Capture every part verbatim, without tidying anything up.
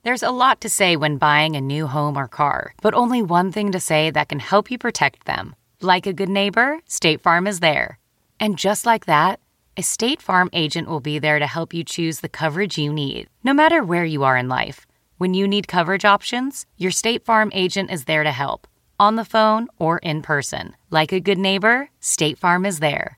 There's a lot to say when buying a new home or car, but only one thing to say that can help you protect them. Like a good neighbor, State Farm is there. And just like that, a State Farm agent will be there to help you choose the coverage you need, no matter where you are in life. When you need coverage options, your State Farm agent is there to help, on the phone or in person. Like a good neighbor, State Farm is there.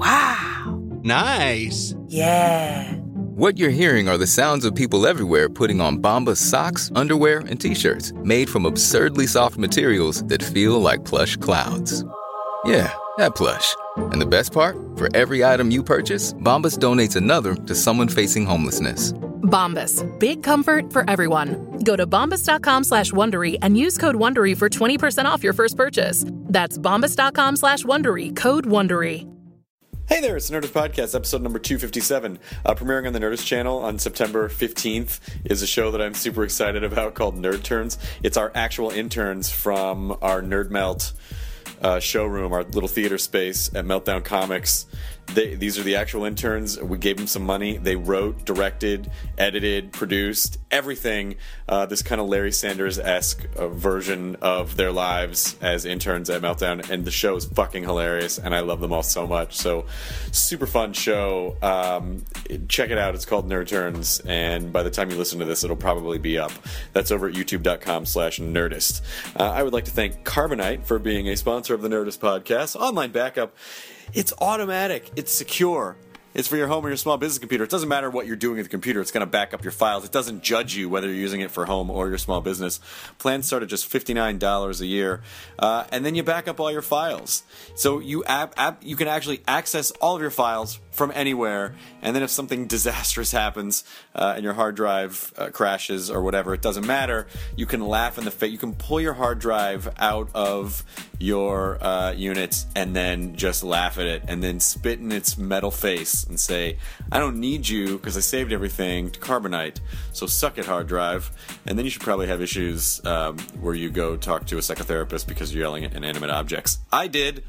Wow. Nice. Yeah. What you're hearing are the sounds of people everywhere putting on Bombas socks, underwear, and T-shirts made from absurdly soft materials that feel like plush clouds. Yeah, that plush. And the best part? For every item you purchase, Bombas donates another to someone facing homelessness. Bombas. Big comfort for everyone. Go to bombas.com slash Wondery and use code Wondery for twenty percent off your first purchase. That's bombas.com slash Wondery. Code Wondery. Hey there, it's the Nerdist Podcast, episode number two fifty-seven. Uh, premiering on the Nerdist channel on September fifteenth is a show that I'm super excited about called Nerd Turns. It's our actual interns from our Nerd Melt uh, showroom, our little theater space at Meltdown Comics. They, these are the actual interns. We gave them some money. They wrote, directed, edited, produced, everything. Uh, this kind of Larry Sanders-esque uh, version of their lives as interns at Meltdown. And the show is fucking hilarious, and I love them all so much. So, super fun show. Um, check it out. It's called Nerd Turns, and by the time you listen to this, it'll probably be up. That's over at youtube.com slash Nerdist. Uh, I would like to thank Carbonite for being a sponsor of the Nerdist Podcast. Online backup. It's automatic. It's secure. It's for your home or your small business computer. It doesn't matter what you're doing with the computer. It's going to back up your files. It doesn't judge you whether you're using it for home or your small business. Plans start at just fifty-nine dollars a year. Uh, and then you back up all your files. So you app, app, you can actually access all of your files from anywhere. And then if something disastrous happens uh, and your hard drive uh, crashes or whatever, it doesn't matter. You can laugh in the face. You can pull your hard drive out of your uh, unit and then just laugh at it and then spit in its metal face and say, I don't need you because I saved everything to Carbonite, so suck it, hard drive. And then you should probably have issues um, where you go talk to a psychotherapist because you're yelling at inanimate objects. I did.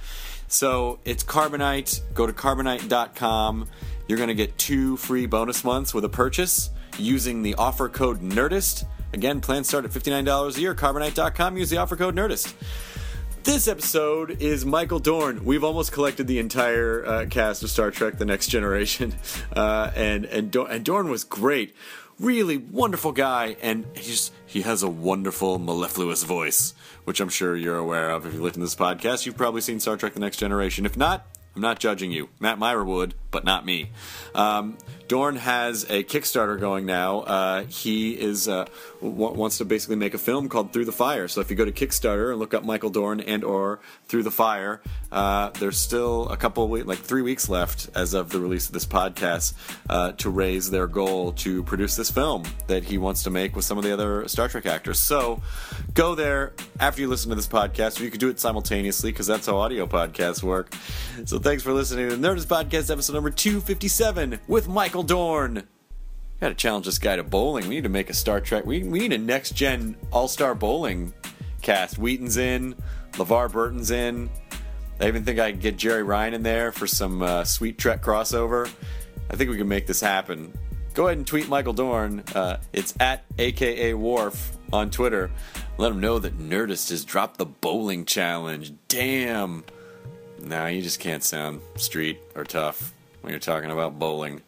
So it's Carbonite. Go to carbonite dot com. You're going to get two free bonus months with a purchase using the offer code NERDIST. Again, plans start at fifty-nine dollars a year. carbonite dot com. Use the offer code NERDIST. This episode is Michael Dorn. We've almost collected the entire uh, cast of Star Trek The Next Generation. Uh, and, and, Dorn, and Dorn was great. Really wonderful guy. And he just he has a wonderful, mellifluous voice, which I'm sure you're aware of. If you listen to this podcast, you've probably seen Star Trek The Next Generation. If not, I'm not judging you. Matt Myra would, but not me. Um, Dorn has a Kickstarter going now. Uh, he is uh, w- wants to basically make a film called Through the Fire. So if you go to Kickstarter and look up Michael Dorn and or Through the Fire, uh, there's still a couple of weeks, like three weeks left as of the release of this podcast uh, to raise their goal to produce this film that he wants to make with some of the other Star Trek actors. So go there after you listen to this podcast, or you could do it simultaneously because that's how audio podcasts work. So thanks for listening to the Nerdist Podcast, episode number two fifty-seven with Michael Dorn. Gotta challenge this guy to bowling. We need to make a Star Trek. We, we need a next-gen all-star bowling cast. Wheaton's in. LeVar Burton's in. I even think I can get Jerry Ryan in there for some uh, sweet Trek crossover. I think we can make this happen. Go ahead and tweet Michael Dorn. Uh, it's at A K A Worf on Twitter. Let him know that Nerdist has dropped the bowling challenge. Damn. Nah, you just can't sound street or tough when you're talking about bowling.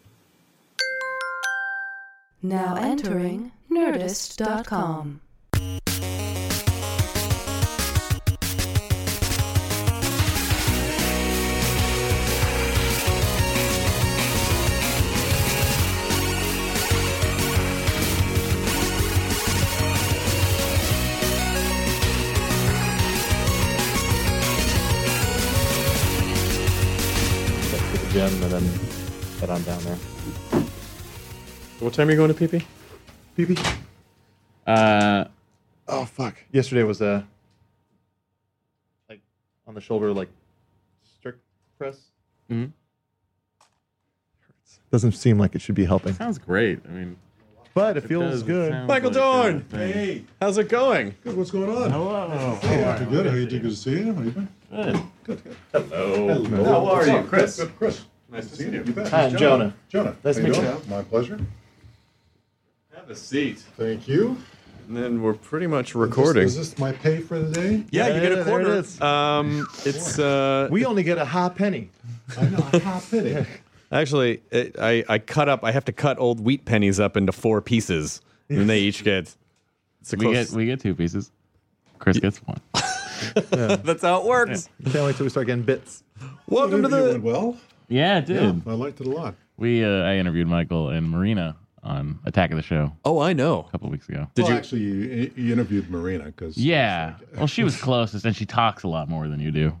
Now entering Nerdist dot com. Gym and then head on down there. What time are you going to P P? P P? Uh, oh fuck! Yesterday was a uh, like on the shoulder, like strict press. Mm-hmm. Hurts. Doesn't seem like it should be helping. Sounds great. I mean, but it, it feels does, good. It Michael like Dorn. Hey, how's it going? Good. What's going on? Hello. Hey, hey, too good. How you doing? Good to see you. How you been? Good. Good. Good. Hello. Hello. How are you, Chris? Good, Chris. Nice to see you. You bet. Hi, I'm Jonah. Jonah. Nice to meet you. My pleasure. Have a seat. Thank you. And then we're pretty much Is recording. this, is this my pay for the day? Yeah, you Yeah, get a there quarter. it is. Um, it's uh, We only get a half penny. I know, a half penny. actually it, I I cut up. I have to cut old wheat pennies up into four pieces, and they each get. It's a We close- get we get two pieces. Chris gets one. That's how it works. Can't wait till we start getting bits. Welcome to Interview the. went well. Yeah, it did. I liked it a lot. We uh, I interviewed Michael and Marina on Attack of the Show Oh, I know. a couple weeks ago. Did well, you? actually, you, you interviewed Marina because Yeah. Well, she was closest, and she talks a lot more than you do.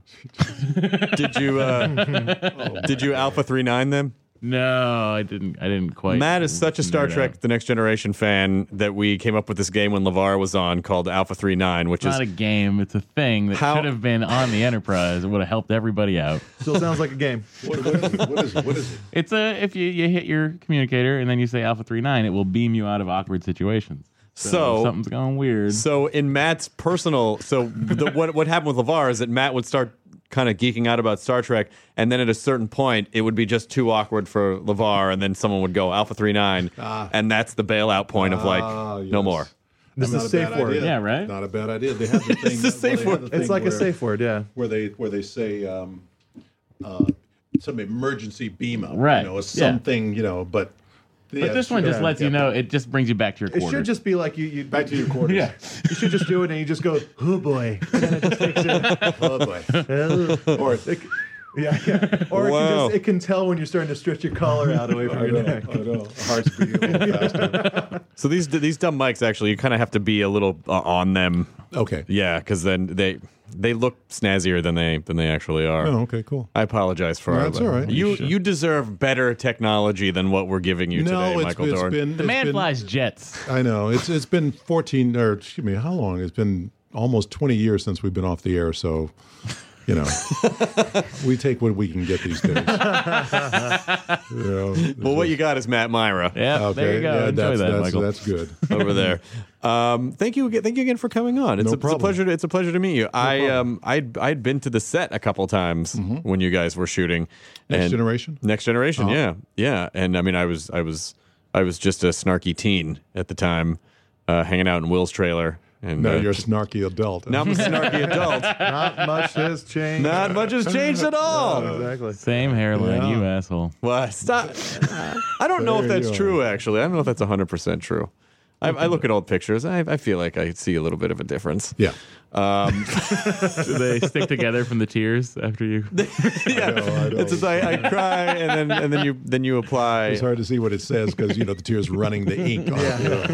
Did you? Uh, did you Alpha three nine them? No, I didn't. I didn't quite. Matt is such a Star nerd Trek: out. The Next Generation fan that we came up with this game when LeVar was on called Alpha three nine, which It's is not a game. It's a thing that How- should have been on the Enterprise. It would have helped everybody out. Still sounds like a game. what, what is it? What is it? What is it? It's a if you, you hit your communicator and then you say Alpha three nine, it will beam you out of awkward situations. So, So- if something's going weird. So in Matt's personal, so the, what what happened with LeVar is that Matt would start kind of geeking out about Star Trek, and then at a certain point, it would be just too awkward for LeVar, and then someone would go Alpha three nine, and that's the bailout point of like, Ah, no yes. more. This Not is a a safe bad word. idea. Yeah, right? Not a bad idea. They have the thing. It's a well, safe they have word. the It's thing like a where- safe word, yeah. where they where they say um, uh, some emergency beam up, Right, You know, yeah. something, you know, but. But this one just lets you know. It just brings you back to your It quarters. should just be like you. you Back to your quarters. Yeah. You should just do it and you just go, oh boy. And then it just takes it. Oh boy. Oh. Or It- yeah, yeah. Or it, Wow. can just, it can tell when you're starting to stretch your collar out away from I your know, neck. I know. Heart's beating a little faster. So these these dumb mics actually, you kind of have to be a little uh, on them, Okay. yeah, because then they they look snazzier than they than they actually are. Oh, okay, cool. I apologize for No, our, that's all right. You You you deserve better technology than what we're giving you No, today, it's, Michael it's Dorn. been the it's man been- flies jets. I know it's it's been fourteen or excuse me, how long? It's been almost twenty years since we've been off the air, so you know we take what we can get these days. You know, Well, what you got is Matt Myra Yeah, okay, there you go. yeah, Enjoy that's, that, that's, Michael. that's good. over there. Um, thank you, again- thank you again for coming on. It's, No a, it's a problem. pleasure. To, it's a pleasure to meet you. I problem. um I'd I'd been to the set a couple times when you guys were shooting. Next and- Generation? Next Generation, yeah, yeah. And I mean, I was I was I was just a snarky teen at the time, uh, hanging out in Will's trailer. And No, uh, you're a snarky adult. now I'm a snarky adult. Not much has changed. Not much has changed at all. Exactly. Same hairline, Yeah. you asshole. Well, stop. I don't know if There you that's go. true. Actually, I don't know if that's one hundred percent true. I, I look at old pictures. I, I feel like I see a little bit of a difference. Yeah. Um, Do they stick together from the tears after you? yeah, I know, I know. it's just I, I cry and then and then you then you apply. It's hard to see what it says because you know the tears running the ink. On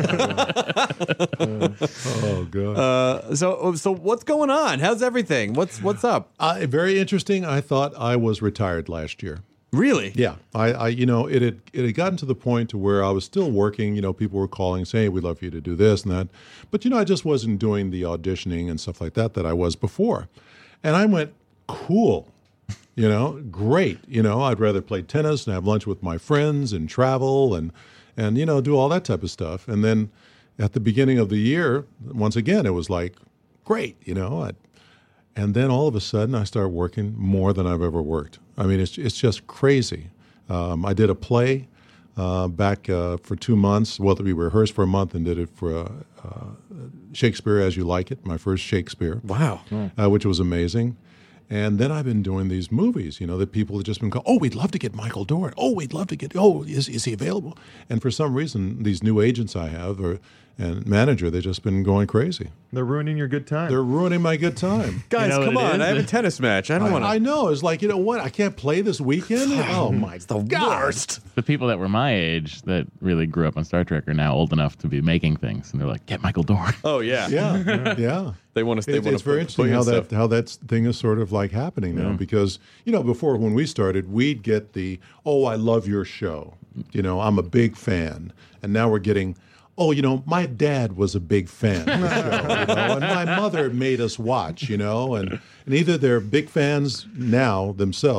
it. Uh, oh god. Uh, so so what's going on? How's everything? What's what's up? Uh, very interesting. I thought I was retired last year. Really? Yeah, I, I, you know, it had it had gotten to the point to where I was still working. You know, people were calling, saying, hey, "We'd love for you to do this and that," but you know, I just wasn't doing the auditioning and stuff like that that I was before. And I went, "Cool, you know, great. You know, I'd rather play tennis and have lunch with my friends and travel and and you know do all that type of stuff." And then at the beginning of the year, once again, it was like, "Great, you know." I'd, And then all of a sudden, I start working more than I've ever worked. I mean, it's it's just crazy. Um, I did a play uh, back uh, for two months. Well, we rehearsed for a month and did it for uh, uh, Shakespeare As You Like It, my first Shakespeare. Wow. Uh, which was amazing. And then I've been doing these movies, you know, that people have just been going, oh, we'd love to get Michael Dorn. Oh, we'd love to get, oh, is, is he available? And for some reason, these new agents I have or, and manager, they've just been going crazy. They're ruining your good time. They're ruining my good time. Guys, know come what it on! is? I have a tennis match. I don't want I, I to. know. It's like, you know what? I can't play this weekend. Oh, my It's the God. worst. The people that were my age that really grew up on Star Trek are now old enough to be making things, and they're like, "Get Michael Dorn." Oh yeah. Yeah, yeah. They want to. They It's, want it's to very put, interesting put how stuff. that how that thing is sort of like happening now because you know before when we started we'd get the oh I love your show, you know I'm a big fan, and now we're getting oh you know my dad was a big fan of the show, you know, and my mother made us watch, you know, and and either they're big fans now themselves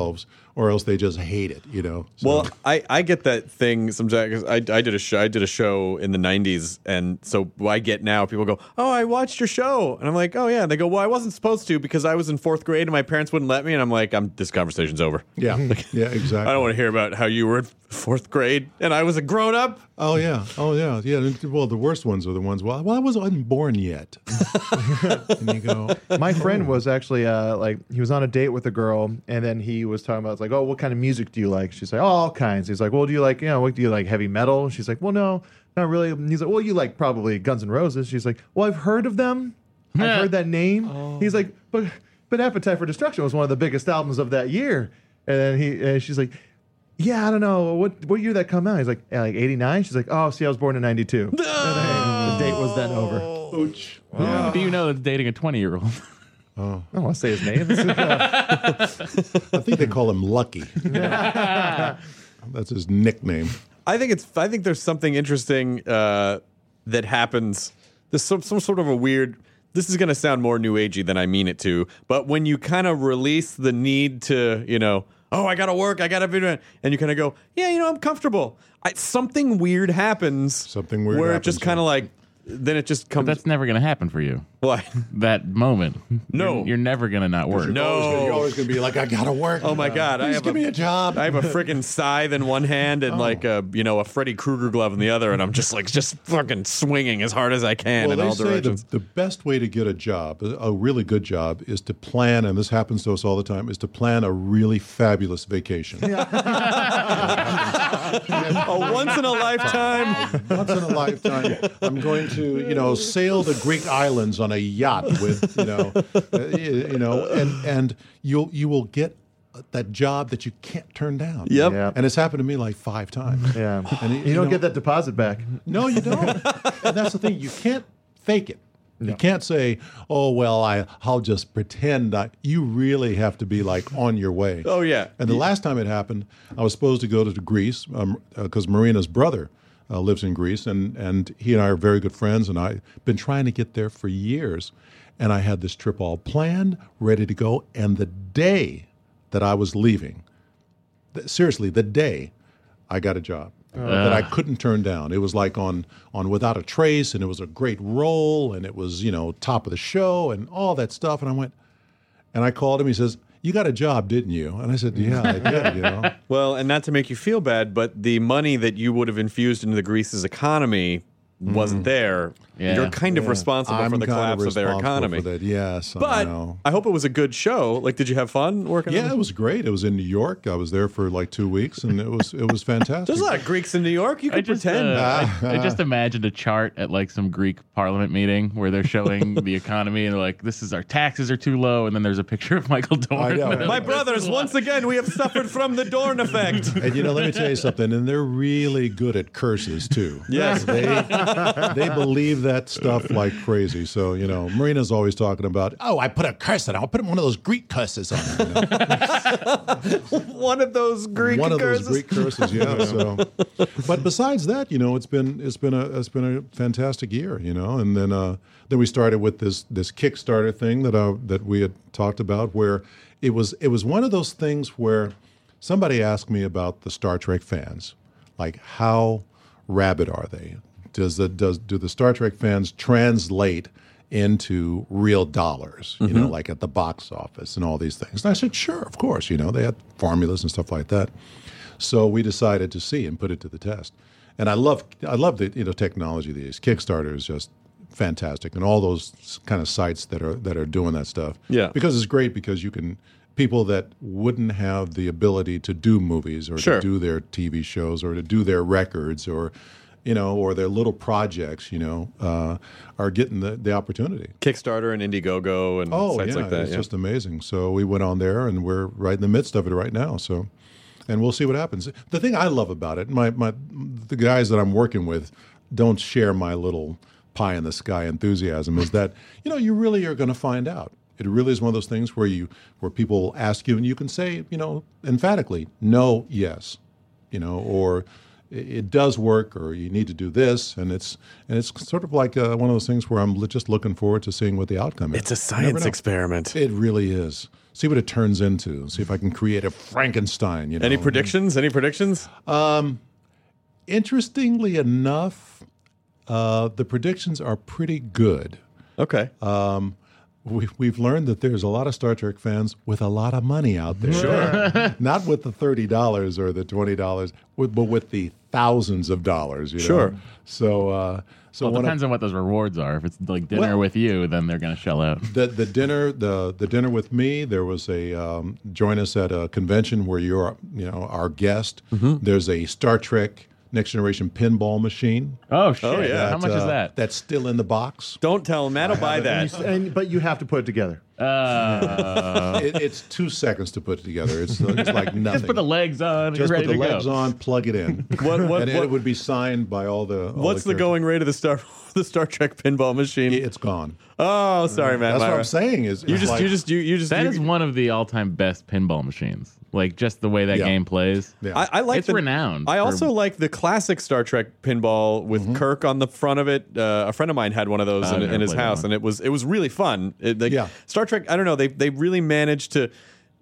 or else they just hate it, you know. So, Well, I, I get that thing sometimes. 'Cause I I did a show I did a show in the nineties, and so I get now people go, "Oh, I watched your show," and I'm like, "Oh yeah." And they go, "Well, I wasn't supposed to because I was in fourth grade and my parents wouldn't let me." And I'm like, "I'm this conversation's over." yeah, yeah, exactly. I don't want to hear about how you were in fourth grade and I was a grown up. Oh yeah, oh yeah, yeah. Well, the worst ones are the ones. Well, well I wasn't born yet. And you go, My friend was actually uh, like he was on a date with a girl, and then he was talking about it's like, oh, what kind of music do you like? She's like, oh, all kinds. He's like, well, do you like, you know, what do you like, heavy metal? She's like, well, no, not really. And he's like, well, you like probably Guns N' Roses. She's like, well, I've heard of them. I've heard that name. Oh. He's like, but but Appetite for Destruction was one of the biggest albums of that year. And then he, and she's like, yeah, I don't know what what year that come out. He's like, yeah, like eighty-nine. She's like, oh, see, I was born in ninety-two. No! The date was then over. Ouch. How do you know it's dating a twenty-year-old? Oh. I don't want to say his name. I think they call him Lucky. That's his nickname. I think it's. I think there's something interesting uh, that happens. There's some some sort of a weird. This is going to sound more new agey than I mean it to, but when you kind of release the need to, you know, oh, I got to work, I got to be, and you kind of go, yeah, you know, I'm comfortable. I, something weird happens. Something weird where happens, it just kind of yeah. like. Then it just comes. But that's never going to happen for you. Why? That moment. No. You're, you're never going to not work. No. You're always going to be like, I got to work. Oh my God! I Please have give a, me a job. I have a freaking scythe in one hand and like a you know a Freddy Krueger glove in the other, and I'm just like just fucking swinging as hard as I can Well, in they all say directions. the, the best way to get a job, a a really good job, is to plan, and this happens to us all the time, is to plan a really fabulous vacation. a once in a lifetime. Once in a lifetime, I'm going to, you know, sail the Greek islands on a yacht with, you know, uh, you, you know, and and you'll you will get that job that you can't turn down. Yep. Yeah. And it's happened to me like five times. Yeah. And You, don't know, get that deposit back. No, you don't. And that's the thing. You can't fake it. You can't say, "Oh well, I I'll just pretend." I, you really have to be like on your way. Oh yeah. And the last time it happened, I was supposed to go to Greece because um, uh, Marina's brother uh, lives in Greece, and and he and I are very good friends, and I've been trying to get there for years. And I had this trip all planned, ready to go, and the day that I was leaving, th- seriously, the day, I got a job. Uh, that I couldn't turn down. It was like on on Without a Trace, and it was a great role, and it was, you know, top of the show and all that stuff. And I went, and I called him. He says, "You got a job, didn't you?" And I said, "Yeah, I did." You know. Well, and not to make you feel bad, but the money that you would have infused into the Greece's economy wasn't there. Yeah. You're kind of responsible I'm for the kind collapse of, their responsible economy. For that. Yes, I But know. I hope it was a good show. Like, did you have fun working? on Yeah, it? it was great. It was in New York. I was there for like two weeks, and it was it was fantastic. There's a lot of Greeks in New York. You I could just, pretend. uh, I, I just imagined a chart at like some Greek parliament meeting where they're showing the economy and they're like, this is our taxes are too low. And then there's a picture of Michael Dorn. I know. And they're My like, brothers, once again, we have suffered from the Dorn effect. And you know, let me tell you something. And they're really good at curses too. Yes. they they believe that stuff like crazy. So you know, Marina's always talking about, oh, I put a curse on it. I'll put one of those Greek curses on it. You know? One of those Greek one of curses. those Greek curses, yeah. So, but besides that, you know, it's been it's been a it's been a fantastic year, you know. And then uh, then we started with this this Kickstarter thing that uh, that we had talked about, where it was it was one of those things where somebody asked me about the Star Trek fans, like how rabid are they? Does the does do the Star Trek fans translate into real dollars, you know, like at the box office and all these things? And I said, sure, of course, you know, they had formulas and stuff like that. So we decided to see and put it to the test. And I love I love the you know technology these. Kickstarter is just fantastic, and all those kind of sites that are that are doing that stuff. Yeah. Because it's great because you can people that wouldn't have the ability to do movies or Sure. to do their T V shows or to do their records or you know, or their little projects, you know, uh, are getting the, the opportunity. Kickstarter and Indiegogo and Oh, sites yeah, like that. it's yeah. just amazing. So we went on there, and we're right in the midst of it right now. So, and we'll see what happens. The thing I love about it, my my the guys that I'm working with don't share my little pie in the sky enthusiasm. Is that you know you really are going to find out. It really is one of those things where you where people ask you, and you can say, you know, emphatically, no, yes, you know, or it, it does work, or you need to do this, and it's and it's sort of like uh, one of those things where I'm li- just looking forward to seeing what the outcome is. It's a You never science know. experiment. It really is. See what it turns into. See if I can create a Frankenstein. You know. Any predictions? Any predictions? Um, interestingly enough, uh, the predictions are pretty good. Okay. Um, we, we've learned that there's a lot of Star Trek fans with a lot of money out there. Sure. Not with the thirty dollars or the twenty dollars, with, but with the thousands of dollars. You know? Sure. So, uh, so Well, it one of- depends on what those rewards are. If it's like dinner Well- with you, then they're going to shell out. The the dinner the the dinner with me. There was a um, join us at a convention where you're you know our guest. There's a Star Trek Next Generation pinball machine. Oh shit! Oh, yeah. How much is uh, that? That's still in the box. Don't tell him. Matt will buy that. And, but you have to put it together. Uh, It, it's two seconds to put it together. It's, it's like nothing. just put the legs on. and Just you're put ready the to legs go. on, plug it in, What- what- and what- it would be signed by all the. All What's the characters. going rate of the Star the Star Trek pinball machine? It's gone. Oh, sorry, Matt. That's what Myra. I'm saying. Is You it's just, like- you just, you, you just. That you, is one of the all-time best pinball machines. Like just the way that Yeah. game plays. Yeah. I, I like It's the, renowned I for- also like the classic Star Trek pinball with Mm-hmm. Kirk on the front of it. Uh, a friend of mine had one of those I've in, never in his played that house, one. and it was it was really fun. It, like, Yeah. Star Trek. I don't know. They they really managed to.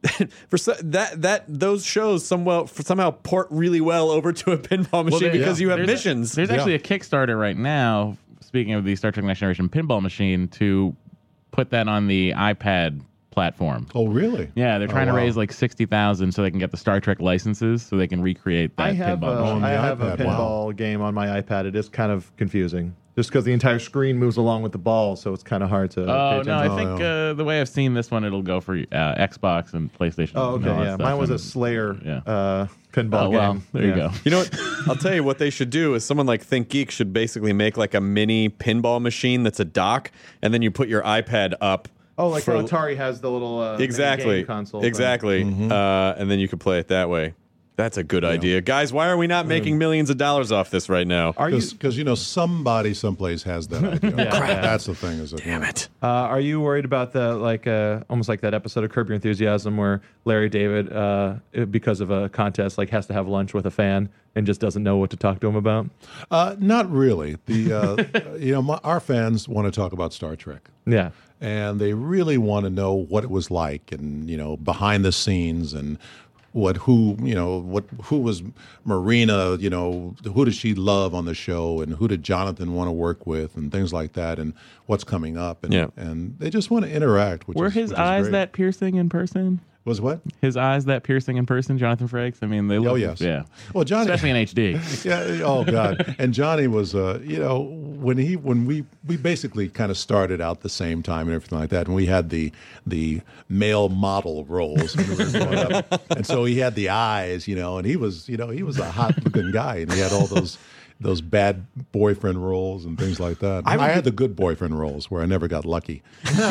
For so, that that those shows somewhat somehow port really well over to a pinball machine there- because yeah. you have There's- missions. There's actually a Kickstarter right now. Speaking of the Star Trek Next Generation pinball machine, to put that on the iPad platform. Oh, really? Yeah, they're Oh, trying to wow. raise like sixty thousand so they can get the Star Trek licenses so they can recreate that I have, pinball. a, on I the have a iPad. Wow. pinball game on my iPad. It is kind of confusing. Just because the entire screen moves along with the ball, so it's kind of hard to. Oh pay no! attention. I Oh, think yeah. uh, the way I've seen this one, it'll go for uh, Xbox and PlayStation. Oh, and okay, all that yeah. stuff, Mine was a and- Slayer yeah. uh, pinball Oh well, game. there you Yeah. go. You know what? I'll tell you what they should do is someone like Think Geek should basically make like a mini pinball machine that's a dock, and then you put your iPad up. Oh, like for- how Atari has the little uh, mini exactly game console. thing. exactly, uh, and then you could play it that way. That's a good idea, guys. Why are we not making millions of dollars off this right now? Are you Because you know somebody someplace has that idea. That's the thing. Is it? Damn it! uh, are you worried about the like uh, almost like that episode of Curb Your Enthusiasm where Larry David, uh, because of a contest, like has to have lunch with a fan and just doesn't know what to talk to him about? Uh, not really. The uh, you know my, our fans want to talk about Star Trek. Yeah. And they really want to know what it was like, and you know, behind the scenes, and what who you know what who was Marina, you know, who did she love on the show, and who did Jonathan want to work with, and things like that, and what's coming up, and Yeah. and they just want to interact. Which Were is, his which is eyes great. that piercing in person? was what? His eyes that piercing in person, Jonathan Frakes? I mean, they look. Oh yes. Yeah. Well, Johnny, Especially in H D. yeah. Oh God. And Johnny was, uh, you know, when he when we we basically kind of started out the same time and everything like that, and we had the the male model roles when we were growing up, and so he had the eyes, you know, and he was, you know, he was a hot looking guy, and he had all those. Those bad boyfriend roles and things like that. I, I had the good boyfriend roles where I never got lucky,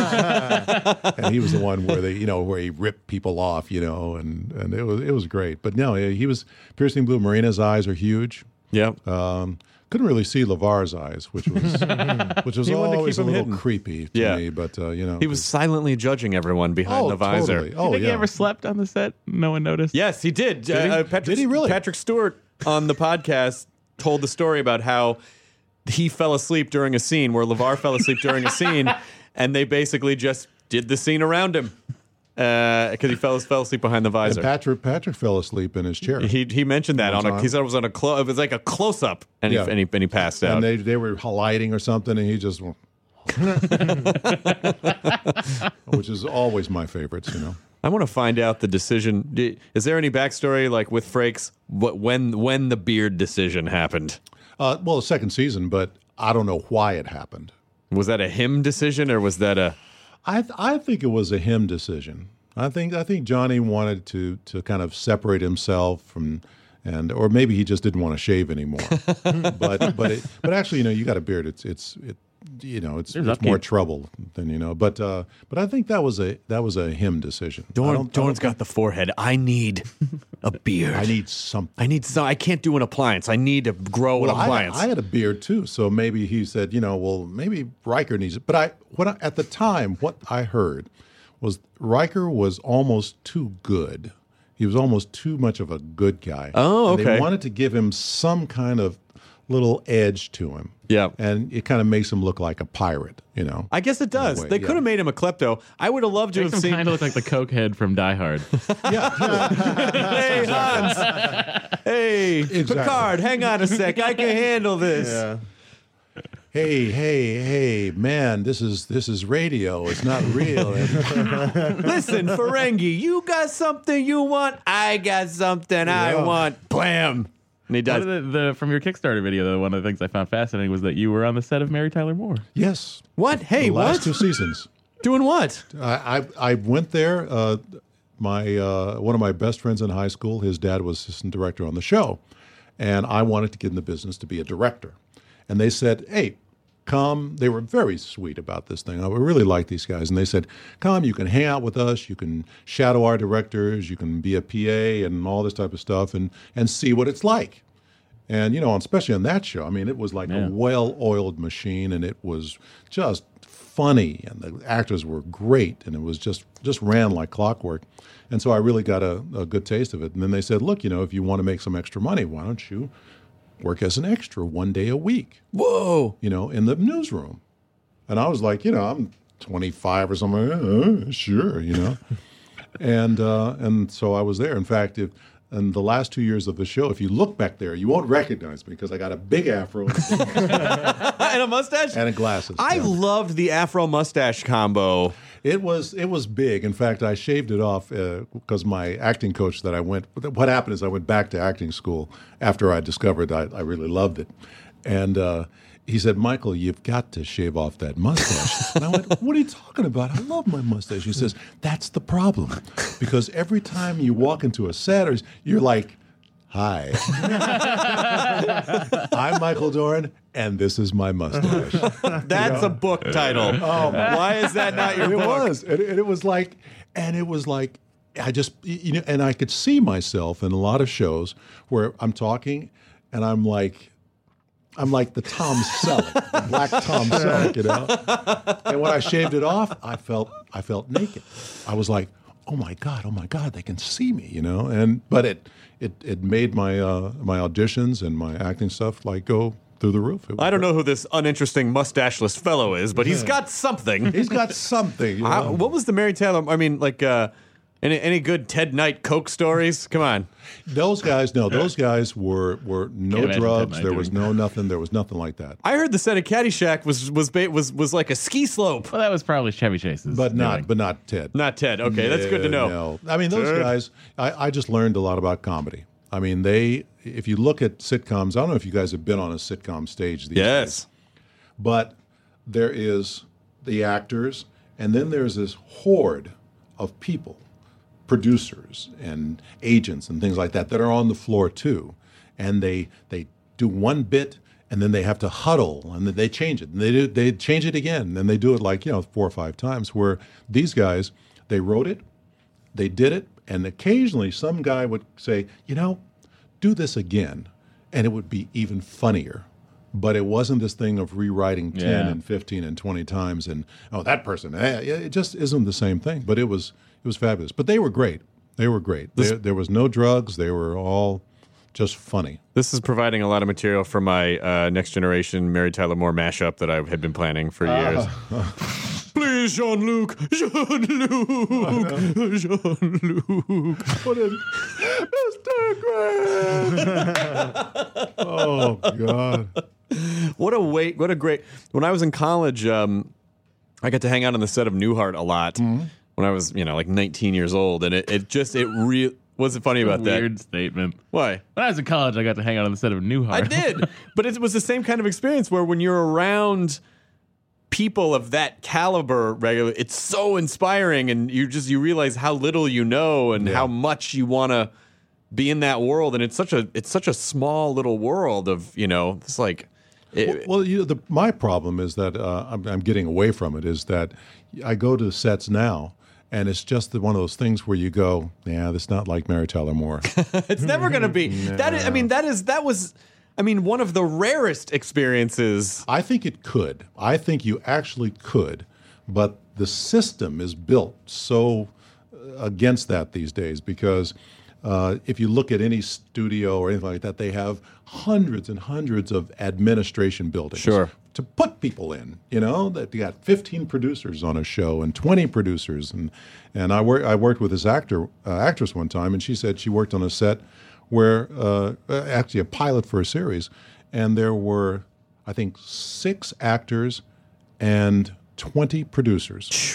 and he was the one where they, you know, where he ripped people off, you know, and, and it was it was great. But no, he was piercing blue. Marina's eyes are huge. Yep. Um, couldn't really see LeVar's eyes, which was which was He wanted to always keep a him little hidden. creepy to Yeah. me. But uh, you know, He was silently judging everyone behind oh the visor. totally. Oh you think yeah. he ever slept on the set? No one noticed. Yes, he did. Did he? Uh, Patrick, Did he really? Patrick Stewart on the podcast told the story about how he fell asleep during a scene where LeVar fell asleep during a scene, and they basically just did the scene around him because he fell fell asleep behind the and visor. Patrick Patrick fell asleep in his chair. He he mentioned that One on a time. he said it was on a clo- it was like a close up and Yeah. he and he and he passed out. and they they were lighting or something, and he just, which is always my favorites, you know. I want to find out the decision. D- Is there any backstory like with Frakes? What when when the beard decision happened? Uh, well, the second season, but I don't know why it happened. Was that a him decision or was that a? I th- I think it was a him decision. I think I think Johnny wanted to to kind of separate himself from, and or maybe he just didn't want to shave anymore. but but it, but actually, you know, you got a beard. It's it's it, you know, it's, There's it's more upkeep. trouble than you know. But uh, but I think that was a that was a him decision. I Dorn, don't- I Dorn's don't got the forehead. I need a beard. think- I need something. I need some. I can't do an appliance. I need to grow Well, an I, appliance. I had a beard too, so maybe he said, you know, well, maybe Riker needs it. But I, what I, at the time, what I heard was Riker was almost too good. He was almost too much of a good guy. Oh, And okay. they wanted to give him some kind of little edge to him. Yeah. And it kind of makes him look like a pirate, you know. I guess it does. way, They could yeah. have made him a klepto. I would have loved to Makes have him seen. kind of look like the cokehead from Die Hard. Hey, Hans. Hey, Exactly. Picard, hang on a sec. I can handle this. Yeah. Hey, hey, hey, man, this is this is radio. It's not real. Listen, Ferengi, you got something you want. I got something I Yeah. want. Blam. And he does. One of the, the, from your Kickstarter video, though, one of the things I found fascinating was that you were on the set of Mary Tyler Moore. Yes. What? Hey, the last what? two seasons. Doing what? I, I I went there. Uh, my uh, one of my best friends in high school, his dad was assistant director on the show, and I wanted to get in the business to be a director. And they said, "Hey, come." They were very sweet about this thing. I really like these guys, and they said, "Come, you can hang out with us. You can shadow our directors. You can be a P A and all this type of stuff, and and see what it's like." And you know, especially on that show, I mean, it was like Yeah. a well-oiled machine, and it was just funny, and the actors were great, and it was just just ran like clockwork. And so I really got a, a good taste of it. And then they said, "Look, you know, if you want to make some extra money, why don't you work as an extra one day a week, Whoa. you know, in the newsroom?" And I was like, you know, I'm twenty-five or something. Uh, sure, you know. and uh, and so I was there. In fact, if in the last two years of the show, if you look back there, you won't recognize me because I got a big afro And a mustache? and a glasses. I Yeah. loved the afro mustache combo. It was it was big. In fact, I shaved it off because my acting coach that I went. What happened is I went back to acting school after I discovered I, I really loved it, and uh, he said, "Michael, you've got to shave off that mustache." And I went, "What are you talking about? I love my mustache." He says, "That's the problem, because every time you walk into a set, or you're like." Hi, I'm Michael Dorn, and this is my mustache. That's a book title. Oh, why is that not your it book? was, and it, and it was like, and it was like, I just, you know, and I could see myself in a lot of shows where I'm talking, and I'm like, I'm like the Tom Selleck, the black Tom Selleck, you know. And when I shaved it off, I felt, I felt naked. I was like, oh my God, oh my God, they can see me, you know. And but it, it, it made my uh, my auditions and my acting stuff like go through the roof. It was I don't great. know who this uninteresting mustacheless fellow is, but he's got something. He's got something. You know? I- what was the Mary Taylor? I mean, like, uh, any any good Ted Knight Coke stories? Come on. Those guys, no, those guys were were no Can't imagine drugs. Ted Knight There was doing no nothing. There was nothing like that. I heard the set of Caddyshack was was ba- was was like a ski slope. Well, that was probably Chevy Chase's. But not, doing. but not Ted. Not Ted. Okay, that's good to know. No. I mean, those Ted. guys. I, I just learned a lot about comedy. I mean, they. If you look at sitcoms, I don't know if you guys have been on a sitcom stage these days. Yes. But there is the actors, and then there's this horde of people, producers and agents and things like that, that are on the floor too. And they they do one bit, and then they have to huddle, and then they change it, and they do, they change it again, and they do it like, you know, four or five times. Where these guys, they wrote it, they did it, and occasionally some guy would say, you know, do this again, and it would be even funnier. But it wasn't this thing of rewriting ten Yeah. and fifteen and twenty times, and oh, that person, eh, it just isn't the same thing. But it was it was fabulous. But they were great. They were great. This- There, there was no drugs. They were all just funny. This is providing a lot of material for my uh, Next Generation Mary Tyler Moore mashup that I had been planning for years. Please, Jean-Luc, Jean-Luc, Jean-Luc. Put in Mister Grant. Oh God. What a wait! What a great. When I was in college, um, I got to hang out on the set of Newhart a lot. Mm-hmm. When I was, you know, like nineteen years old, and it, it just it real. What's it funny about that? Weird statement. Why? When I was in college, I got to hang out on the set of Newhart. I did, but it was the same kind of experience where when you're around people of that caliber regularly, it's so inspiring, and you just you realize how little you know and Yeah. how much you want to be in that world, and it's such a it's such a small little world of you know it's like. It, Well, you know, the, my problem is that uh, I'm, I'm getting away from it. Is that I go to sets now, and it's just the, one of those things where you go, "Yeah, that's not like Mary Tyler Moore." It's never going to be. That is, I mean, that is that was, I mean, one of the rarest experiences. I think it could. I think you actually could, but the system is built so uh, against that these days because uh, if you look at any studio or anything like that, they have hundreds and hundreds of administration buildings. Sure. To put people in, you know, that you got fifteen producers on a show and twenty producers, and and I work I worked with this actor uh, actress one time, and she said she worked on a set where uh, actually a pilot for a series, and there were I think six actors and twenty producers,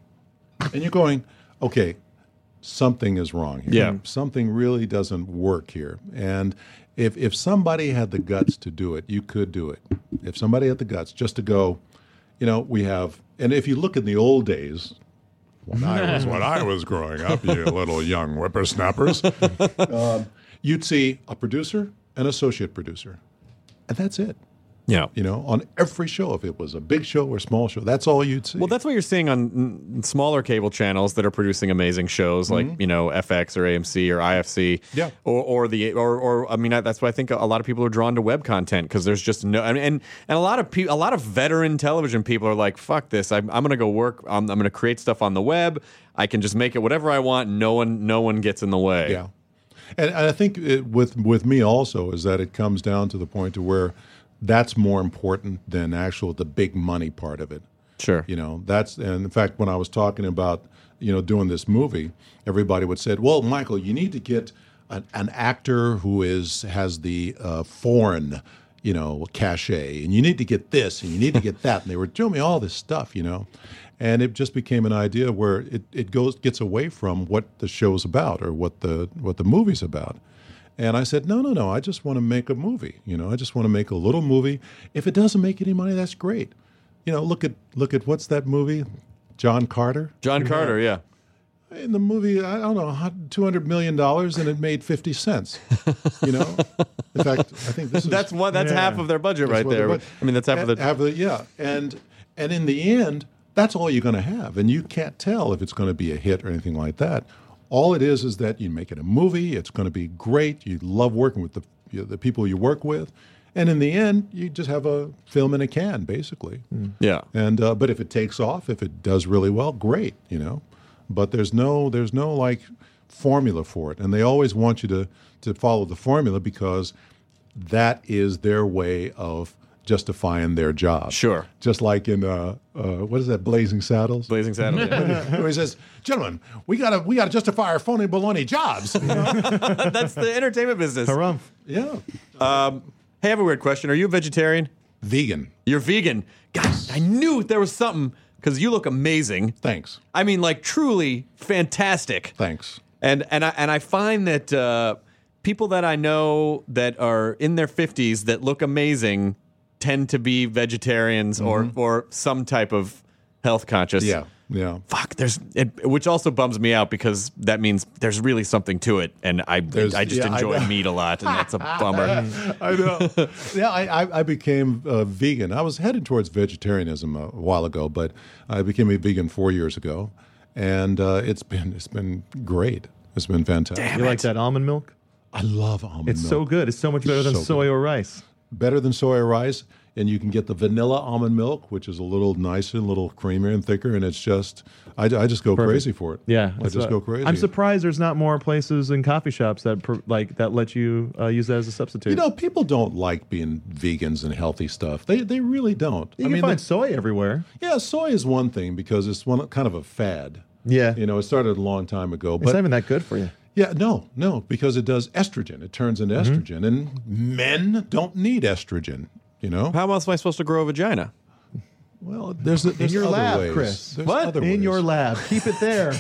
and you're going, okay, something is wrong here. Yeah. Something really doesn't work here, and. If if somebody had the guts to do it, you could do it. If somebody had the guts just to go, you know, we have, and if you look in the old days, when I was when I was growing up, you little young whippersnappers, um, you'd see a producer, an associate producer, and that's it. Yeah. You know, on every show, if it was a big show or a small show, that's all you'd see. Well, that's what you're seeing on mm, smaller cable channels that are producing amazing shows, like Mhm. you know F X or A M C or I F C. Yeah. Or or the or or I mean I, that's why I think a lot of people are drawn to web content because there's just no I mean, and and a lot of people, a lot of veteran television people are like, fuck this, I'm I'm gonna go work. I'm, I'm gonna create stuff on the web. I can just make it whatever I want. No one no one gets in the way. Yeah. And, and I think it, with with me also is that it comes down to the point to where that's more important than actual the big money part of it. Sure. You know, that's, and in fact, when I was talking about, you know, doing this movie, everybody would say, well, Michael, you need to get an, an actor who is has the uh, foreign, you know, cachet, and you need to get this, and you need to get that. And they were doing me all this stuff, you know. And it just became an idea where it, it goes gets away from what the show's about or what the what the movie's about. And I said, no, no, no, I just want to make a movie. You know, I just want to make a little movie. If it doesn't make any money, that's great. You know, look at look at what's that movie? John Carter? John Carter, yeah. In the movie, I don't know, two hundred million dollars, and it made fifty cents. You know? In fact, I think this is... That's what. That's yeah. half of their budget That's right what there. their- I mean, that's half of and- the. half of the- yeah. And, and in the end, that's all you're going to have. And you can't tell if it's going to be a hit or anything like that. All it is is that you make it a movie. It's going to be great. You love working with the you know, the people you work with, and in the end, you just have a film in a can, basically. Yeah. And uh, but if it takes off, if it does really well, great. You know, but there's no there's no like formula for it, and they always want you to to follow the formula because that is their way of justifying their job. Sure. Just like in uh, uh, what is that, Blazing Saddles? Blazing Saddles. Yeah. Where he says, "Gentlemen, we gotta we gotta justify our phony baloney jobs." You know? That's the entertainment business. Harumph. Yeah. Um, hey, I have a weird question. Are you a vegetarian? Vegan. You're vegan. God, I knew there was something because you look amazing. Thanks. I mean, like truly fantastic. Thanks. And and I and I find that uh, people that I know that are in their fifties that look amazing tend to be vegetarians or or some type of health conscious. Yeah. Yeah. Fuck. There's it, which also bums me out because that means there's really something to it, and I There's- I just yeah, I enjoy know. meat a lot, and that's a bummer. I know. Yeah, I, I, I became uh, vegan. I was headed towards vegetarianism a while ago, but I became a vegan four years ago, and uh, it's been it's been great. It's been fantastic. Damn You it. like that almond milk? I love almond It's milk. so good. It's so much better than So soy good. or rice. Better than soy or rice, and you can get the vanilla almond milk, which is a little nicer, a little creamier and thicker, and it's just I, I just go Perfect. crazy for it. Yeah, I that's just what- go crazy. I'm surprised there's not more places and coffee shops that pr- like that let you uh, use that as a substitute. You know, people don't like being vegans and healthy stuff. They they really don't. you I can mean, find the- soy everywhere. yeah, soy is one thing because it's one kind of a fad. Yeah, You know, it started a long time ago, it's but not even that good for you. yeah, no, no, because it does estrogen. It turns into Mm-hmm. estrogen, and men don't need estrogen. You know, How else am I supposed to grow a vagina? well, there's, there's In your other lab, ways. Chris. There's What? other In ways. your lab, keep it there.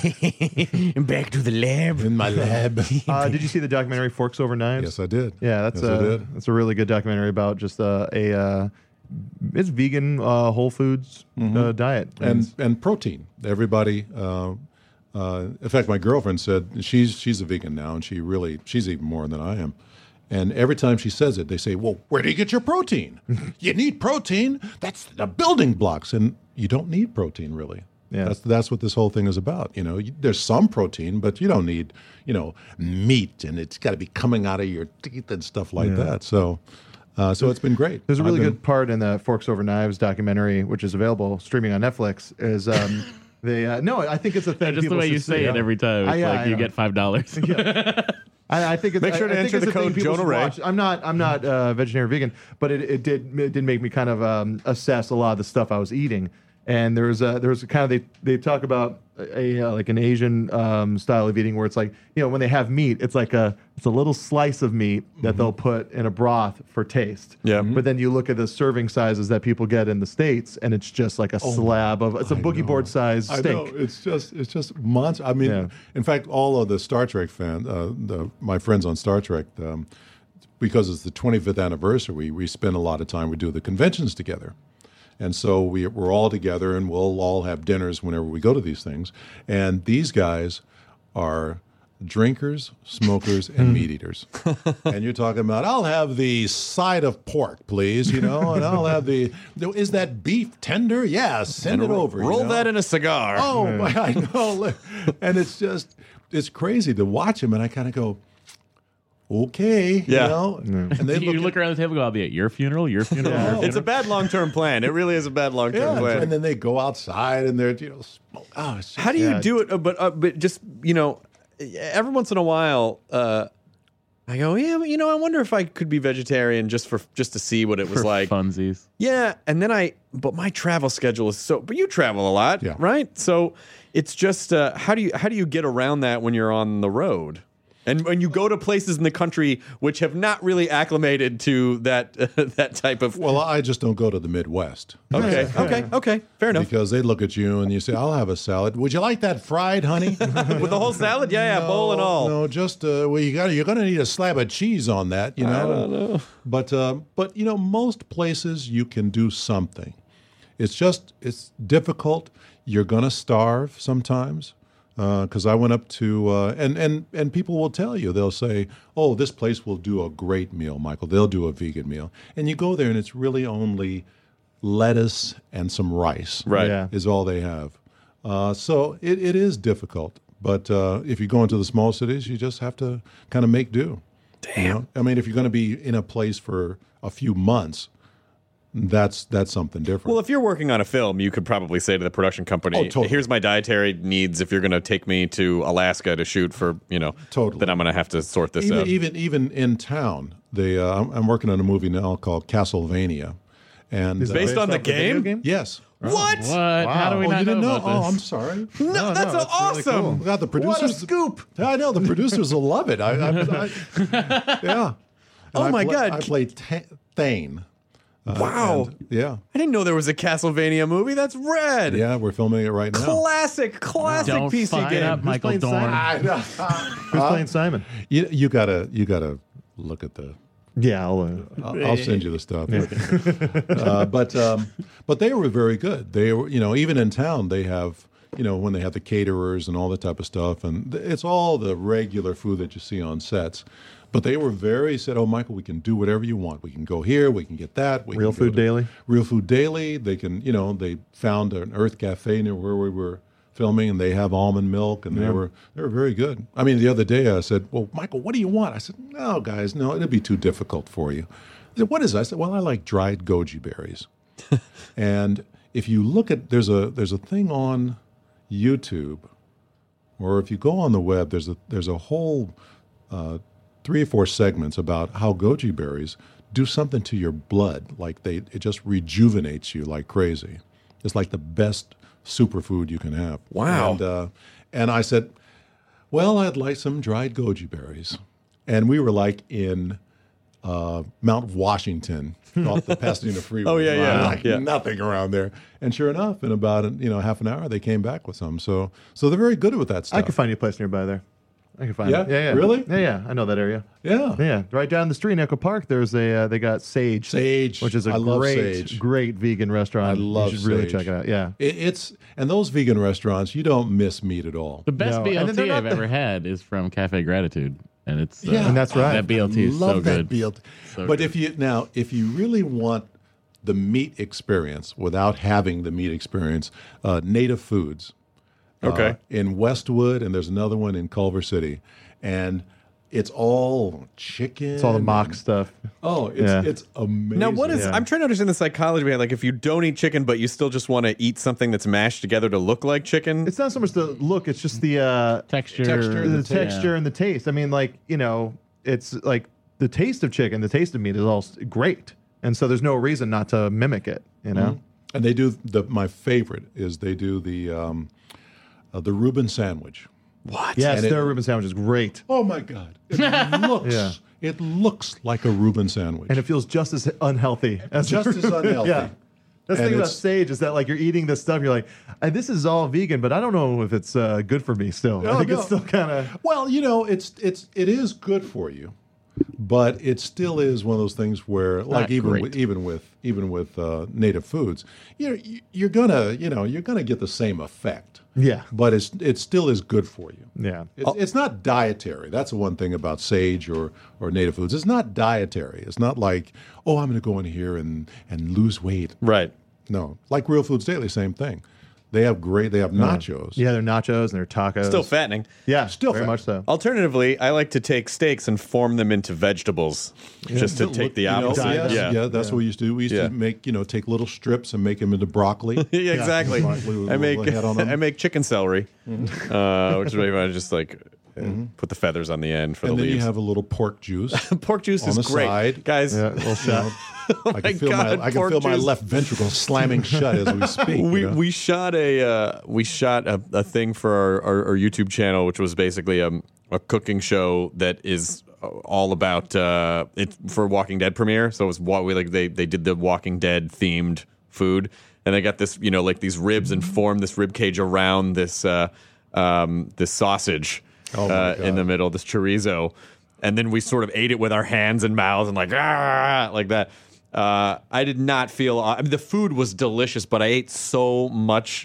Back to the lab. in my lab. uh, did you see the documentary Forks Over Knives? Yes, I did. Yeah, that's yes, I a did. that's a really good documentary about just uh, a uh, it's vegan uh, whole foods uh, diet and and protein. Everybody. Uh, uh, in fact, my girlfriend said she's she's a vegan now, and she really she's even more than I am. And every time she says it, they say, "Well, where do you get your protein? You need protein. That's the building blocks, and you don't need protein really." Yeah. That's that's what this whole thing is about. You know, you, there's some protein, but you don't need, you know, meat, and it's got to be coming out of your teeth and stuff like Yeah. that. So, uh, so it's been great. There's a really I've been- good part in the Forks Over Knives documentary, which is available streaming on Netflix. Is um, they uh, no, I think it's a thing. Just the people way you should say see. it every time. It's I- yeah, like I you know. get five dollars. Yeah. I, I think it's, Make sure I, to I think enter it's the a thing code people should Jonah Ray. watch. I'm not. I'm not uh, vegetarian or vegan, but it, it did. It did make me kind of um, assess a lot of the stuff I was eating. And there's a, there's a kind of they they talk about a, a like an Asian um, style of eating where it's like, you know, when they have meat, it's like a it's a little slice of meat that Mm-hmm. they'll put in a broth for taste. Yeah. But then you look at the serving sizes that people get in the States, and it's just like a slab of it's a I boogie know. board size I steak. know it's just it's just monster. I mean, Yeah. in fact, all of the Star Trek fans, uh, the, my friends on Star Trek, um, because it's the twenty-fifth anniversary, we spend a lot of time. We do the conventions together, and so we, we're all together, and we'll all have dinners whenever we go to these things. And these guys are drinkers, smokers, and meat eaters. And you're talking about, I'll have the side of pork, please, you know, and I'll have the, is that beef tender? Yeah, send And it ro- over. you Roll know? that in a cigar. Oh, I know. And it's just, it's crazy to watch him, and I kind of go, okay, Yeah. you know? And they you look, look around the table and go, I'll be at your funeral, your funeral, your funeral. It's a bad long-term plan. It really is a bad long-term yeah, plan. and then they go outside and they're, you know, smoke. Oh, it's just, How do you Yeah. do it? Uh, But uh, but just you know, every once in a while, uh, I go, yeah, but, you know, I wonder if I could be vegetarian just for just to see what it was For like. funsies. Yeah, and then I, but my travel schedule is so. But you travel a lot, Yeah. right? So it's just uh, how do you how do you get around that when you're on the road? And when you go to places in the country which have not really acclimated to that that type of well, I just don't go to the Midwest. okay, okay, okay, fair enough. Because they look at you and you say, I'll have a salad. Would you like that fried, honey? With the whole salad, yeah, yeah, bowl and all. No, just uh, well, you got you're going to need a slab of cheese on that, you know. I don't know. But uh, but you know, most places you can do something. It's just it's difficult. You're going to starve sometimes. Because I went up to uh, and and and people will tell you, they'll say, "Oh, this place will do a great meal, Michael. They'll do a vegan meal." And you go there, and it's really only lettuce and some rice. Right. Yeah. Is all they have. Uh, so it, it is difficult. But uh, if you go into the small cities, you just have to kind of make do. Damn. You know? I mean, if you're going to be in a place for a few months, that's that's something different. Well, if you're working on a film, you could probably say to the production company, Oh, totally. "Here's my dietary needs. If you're going to take me to Alaska to shoot for, you know, Totally. then I'm going to have to sort this even, out." even even in town, they uh, I'm, I'm working on a movie now called Castlevania, and Is it uh, Based on the off video game? yes. What? What? How do we Oh, not you didn't know know? about Oh, this? I'm sorry. No, No, that's, no, so that's really awesome. cool. God, the producers. What a scoop. I know the producers will love it. I, I, I yeah. Oh, And I my play- God. I played Ta- Thane. Uh, Wow. and- yeah. I didn't know there was a Castlevania movie. That's rad. Yeah, we're filming it right now. Classic, classic Don't P C fire game. up Michael playing Dorn. Simon? Who's playing Simon? You, you gotta you gotta look at the. Yeah, I'll, uh, I'll, I'll send you the stuff. uh, but um, but they were very good. They were, you know, even in town they have, you know, when they have the caterers and all that type of stuff, and th- it's all the regular food that you see on sets. But they were very said, "Oh, Michael, we can do whatever you want. We can go here. We can get that. We Real can go Food to- Daily? Real Food Daily. They can, you know, they found an Earth Cafe near where we were filming, and they have almond milk, and they were they were very good. I mean, the other day I said, "Well, Michael, what do you want?" I said, "No, guys, no, it'd be too difficult for you." He said, "What is that?" I said, "Well, I like dried goji berries." And if you look at there's a there's a thing on YouTube, or if you go on the web, there's a there's a whole uh, three or four segments about how goji berries do something to your blood, like they it just rejuvenates you like crazy. It's like the best superfood you can have. Wow. And uh, and I said, well, I'd like some dried goji berries, and we were like in uh, Mount Washington off the Pasadena Freeway. Oh, yeah, yeah, like yeah. nothing around there. And sure enough, in about you know half an hour, they came back with some. So so they're very good with that stuff. I could find you a place nearby there. I can find Yeah? it. Yeah, yeah. Really? Yeah, yeah. I know that area. Yeah. Yeah, right down the street in Echo Park. There's a uh, they got Sage, Sage. which is a I love great, Sage. great vegan restaurant. I love You should really Sage. check it out. Yeah, It, it's and those vegan restaurants, you don't miss meat at all. The best No, and then B L they're T not I've the- ever had is from Cafe Gratitude, and it's uh, Yeah. And that's right. That B L T is Love so that good. B L T. So but good. if you now, if you really want the meat experience without having the meat experience, uh, Native Foods, uh, Okay. in Westwood, and there's another one in Culver City, and it's all chicken. It's all the mock and- stuff. Oh, it's Yeah. it's amazing. Now, what is? Yeah. I'm trying to understand the psychology behind. Like, if you don't eat chicken, but you still just want to eat something that's mashed together to look like chicken. It's not so much the look; it's just the uh, Texture. Texture, the, the texture and the taste. I mean, like you know, it's like the taste of chicken, the taste of meat is all s- great, and so there's no reason not to mimic it. You know, And they do the my favorite is they do the um, uh, the Reuben sandwich. What? yes, And it- their Reuben sandwich is great, Oh my God! It looks Yeah. it looks like a Reuben sandwich. and it feels just as unhealthy as Just as unhealthy. Yeah. That's the And thing about it's- Sage is that like you're eating this stuff, you're like, "Uh, this is all vegan, but I don't know if it's uh, good for me. Still, I Oh, think no. it's still kind of Well, you know, it's it's it is good for you, but it still is one of those things where, like Not even great. with, even with even with uh, native foods, you know, you're gonna you know you're gonna get the same effect. Yeah. but it's it still is good for you. yeah. It's, it's not dietary. That's the one thing about sage or, or native foods. It's not dietary. It's not like, oh, I'm going to go in here and, and lose weight. Right. No, like Real Foods Daily, same thing. They have great. They have nachos. Yeah, they're nachos and they're tacos. Still fattening. Yeah, Still very fat. much so. Alternatively, I like to take steaks and form them into vegetables, just to take the You know, opposite. yes, yeah. yeah, that's what we used to do. We used Yeah. to make you know take little strips and make them into broccoli. Yeah, exactly. Broccoli with I a make little head on them. I make chicken celery, uh, which is really fun. Just like uh, put the feathers on the end for and the then leaves. you have a little pork juice. Pork juice on is the great, side. guys. Yeah, a little shot. Oh I my can feel God, my I can pork feel my juice. left ventricle slamming shut as we speak. we you know? we shot a uh, we shot a, a thing for our, our, our YouTube channel, which was basically a, a cooking show that is all about uh, it for Walking Dead premiere. So it was what we like they they did the Walking Dead themed food, and they got this you know like these ribs and formed this rib cage around this uh, um, this sausage Oh my uh, in God. the middle, this chorizo, and then we sort of ate it with our hands and mouths and like ah, like that. Uh, I did not feel. I mean, the food was delicious, but I ate so much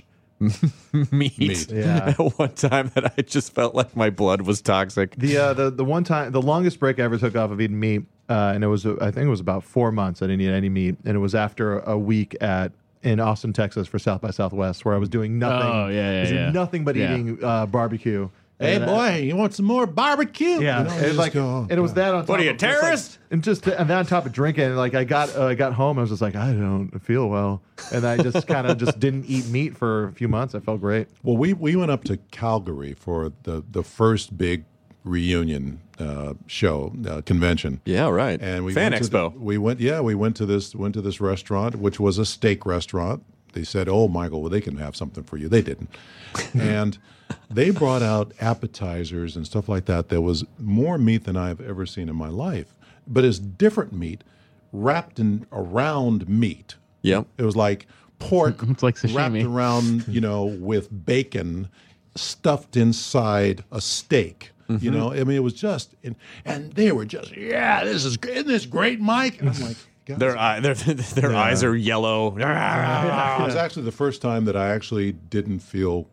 meat, Meat. Yeah. at one time that I just felt like my blood was toxic. The uh, the the one time, the longest break I ever took off of eating meat, uh, and it was uh, I think it was about four months. I didn't eat any meat, and it was after a week at in Austin, Texas, for South by Southwest, where I was doing nothing. Oh, yeah, yeah, I was doing yeah. nothing but Yeah. eating uh, barbecue. Hey And, uh, boy, you want some more barbecue? Yeah, You know, and, you just like, go, and it was that on top What are you, of just, like- terrorist? and just and then on top of drinking, and like I got uh, I got home, I was just like I don't feel well, and I just kind of just didn't eat meat for a few months. I felt great. Well, we, we went up to Calgary for the, the first big reunion uh, show uh, convention. Yeah, right. And we Fan went to Expo. the- we went, yeah, we went to this went to this restaurant, which was a steak restaurant. They said, "Oh, Michael, well, they can have something for you." They didn't, and they brought out appetizers and stuff like that. There was more meat than I've ever seen in my life, but it's different meat wrapped in around meat. Yep. It was like pork It's like sashimi. wrapped around, you know, with bacon stuffed inside a steak. You know, I mean, it was just, and, and they were just, yeah, this is, isn't this great, Mike? And I'm like, guys, Their eye, their their eyes are yellow. it was actually the first time that I actually didn't feel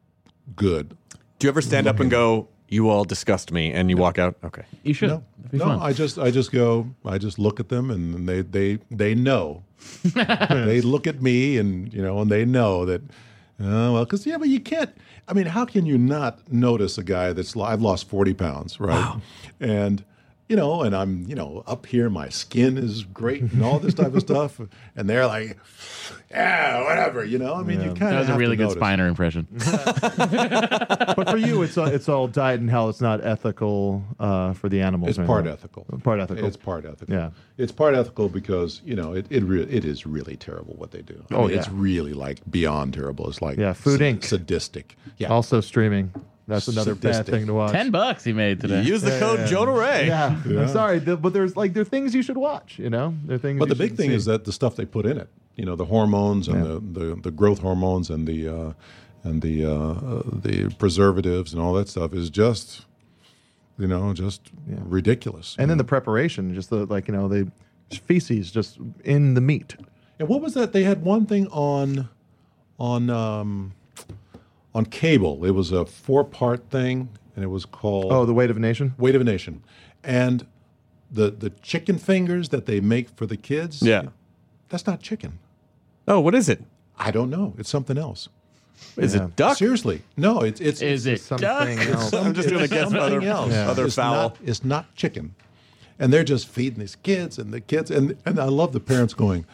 good. Do you ever stand up and go, "You all disgust me," and you walk out? Okay. You should. No, It'd be no, fun. I just, I just go, I just look at them, and they, they, they know. They look at me, and you know, and they know that. Uh, well, because yeah, but you can't. I mean, how can you not notice a guy that's? I've lost forty pounds, right? Wow. And you know, and I'm, you know, up here, my skin is great, and all this type of stuff, and they're like, yeah, whatever, you know. I mean, you kind That of was a have really to good notice. Spiner impression. But for you, it's all, it's all diet and hell. It's not ethical uh, for the animals. It's or part anything. ethical. Part ethical. It's part ethical. Yeah. It's part ethical because, you know, it it, re- it is really terrible what they do. I Oh, mean, It's yeah. really like beyond terrible. It's like Yeah, Food sa- Incorporated. sadistic. Yeah. Also streaming. That's another bad Sadistic. thing to watch. Ten bucks he made today. Use the code Jonah Ray. Yeah. Yeah. I'm sorry, th- but there's like there are things you should watch. You know, there are things. But you the big should thing see. is that the stuff they put in it, you know, the hormones and the, the, the growth hormones and the uh, and the uh, uh, the preservatives and all that stuff is just, you know, just ridiculous. and then the preparation, just the like you know the feces just in the meat. And what was that? They had one thing on on um, on cable. It was a four part thing, and it was called Oh, the weight of a nation. Weight of a Nation. And the the chicken fingers that they make for the kids. Yeah. That's not chicken. Oh, what is it? I don't know. It's something else. Is Yeah. it duck? Seriously, no. It's it's Is it Something duck? else. I'm just it's gonna guess something other else. other It's fowl. Not, it's not chicken, and they're just feeding these kids and the kids and and I love the parents going,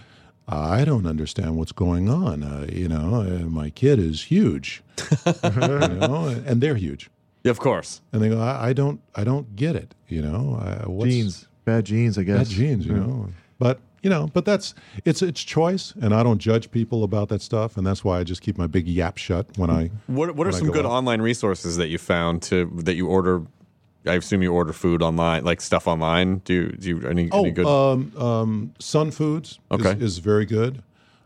I don't understand what's going on. Uh, you know, uh, my kid is huge, you know, and they're huge, Yeah, of course. and they go, I, I don't, I don't get it. You know, I, what's, Genes, bad genes, I guess. bad genes, you know. But you know, but that's it's it's choice, and I don't judge people about that stuff, and that's why I just keep my big yap shut when I. What What are when I some go good out. online resources that you found to that you order? I assume you order food online, like stuff online. Do you, do you any, Oh, any good? um, um, Sun Foods Okay. is, is very good,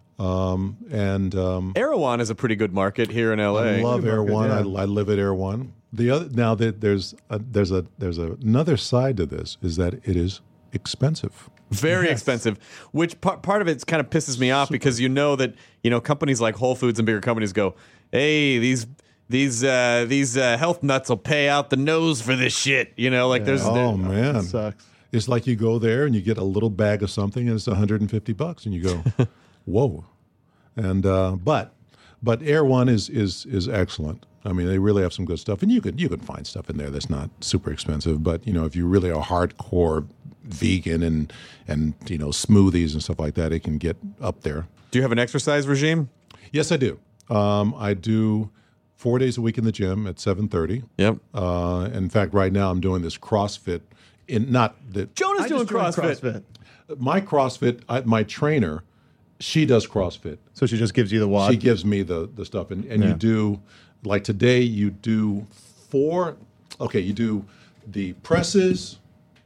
um, and um, Erewhon is a pretty good market here in L A. I love Air One. yeah. I, I live at Air One. The other now that there's a, there's a there's a, another side to this is that it is expensive. Very expensive, which part, part of it kind of pisses me off because you know that you know companies like Whole Foods and bigger companies go, hey, these these uh, these uh, health nuts will pay out the nose for this shit. You know, like there's Oh there- man, That sucks. it's like you go there and you get a little bag of something and it's one hundred fifty bucks and you go, whoa, and uh, but but Air One is is is excellent. I mean, they really have some good stuff, and you can you can find stuff in there that's not super expensive. But you know, if you really are hardcore vegan and and you know smoothies and stuff like that, it can get up there. Do you have an exercise regime? Yes, I do. Um, I do four days a week in the gym at seven thirty. Yep. Uh, in fact, right now I'm doing this CrossFit. In not the Jonah's I doing just joined CrossFit. my CrossFit. I, my trainer, she does CrossFit. So she just gives you the wad. She gives me the the stuff, and, and Yeah. you do like today. You do four. Okay, you do the presses.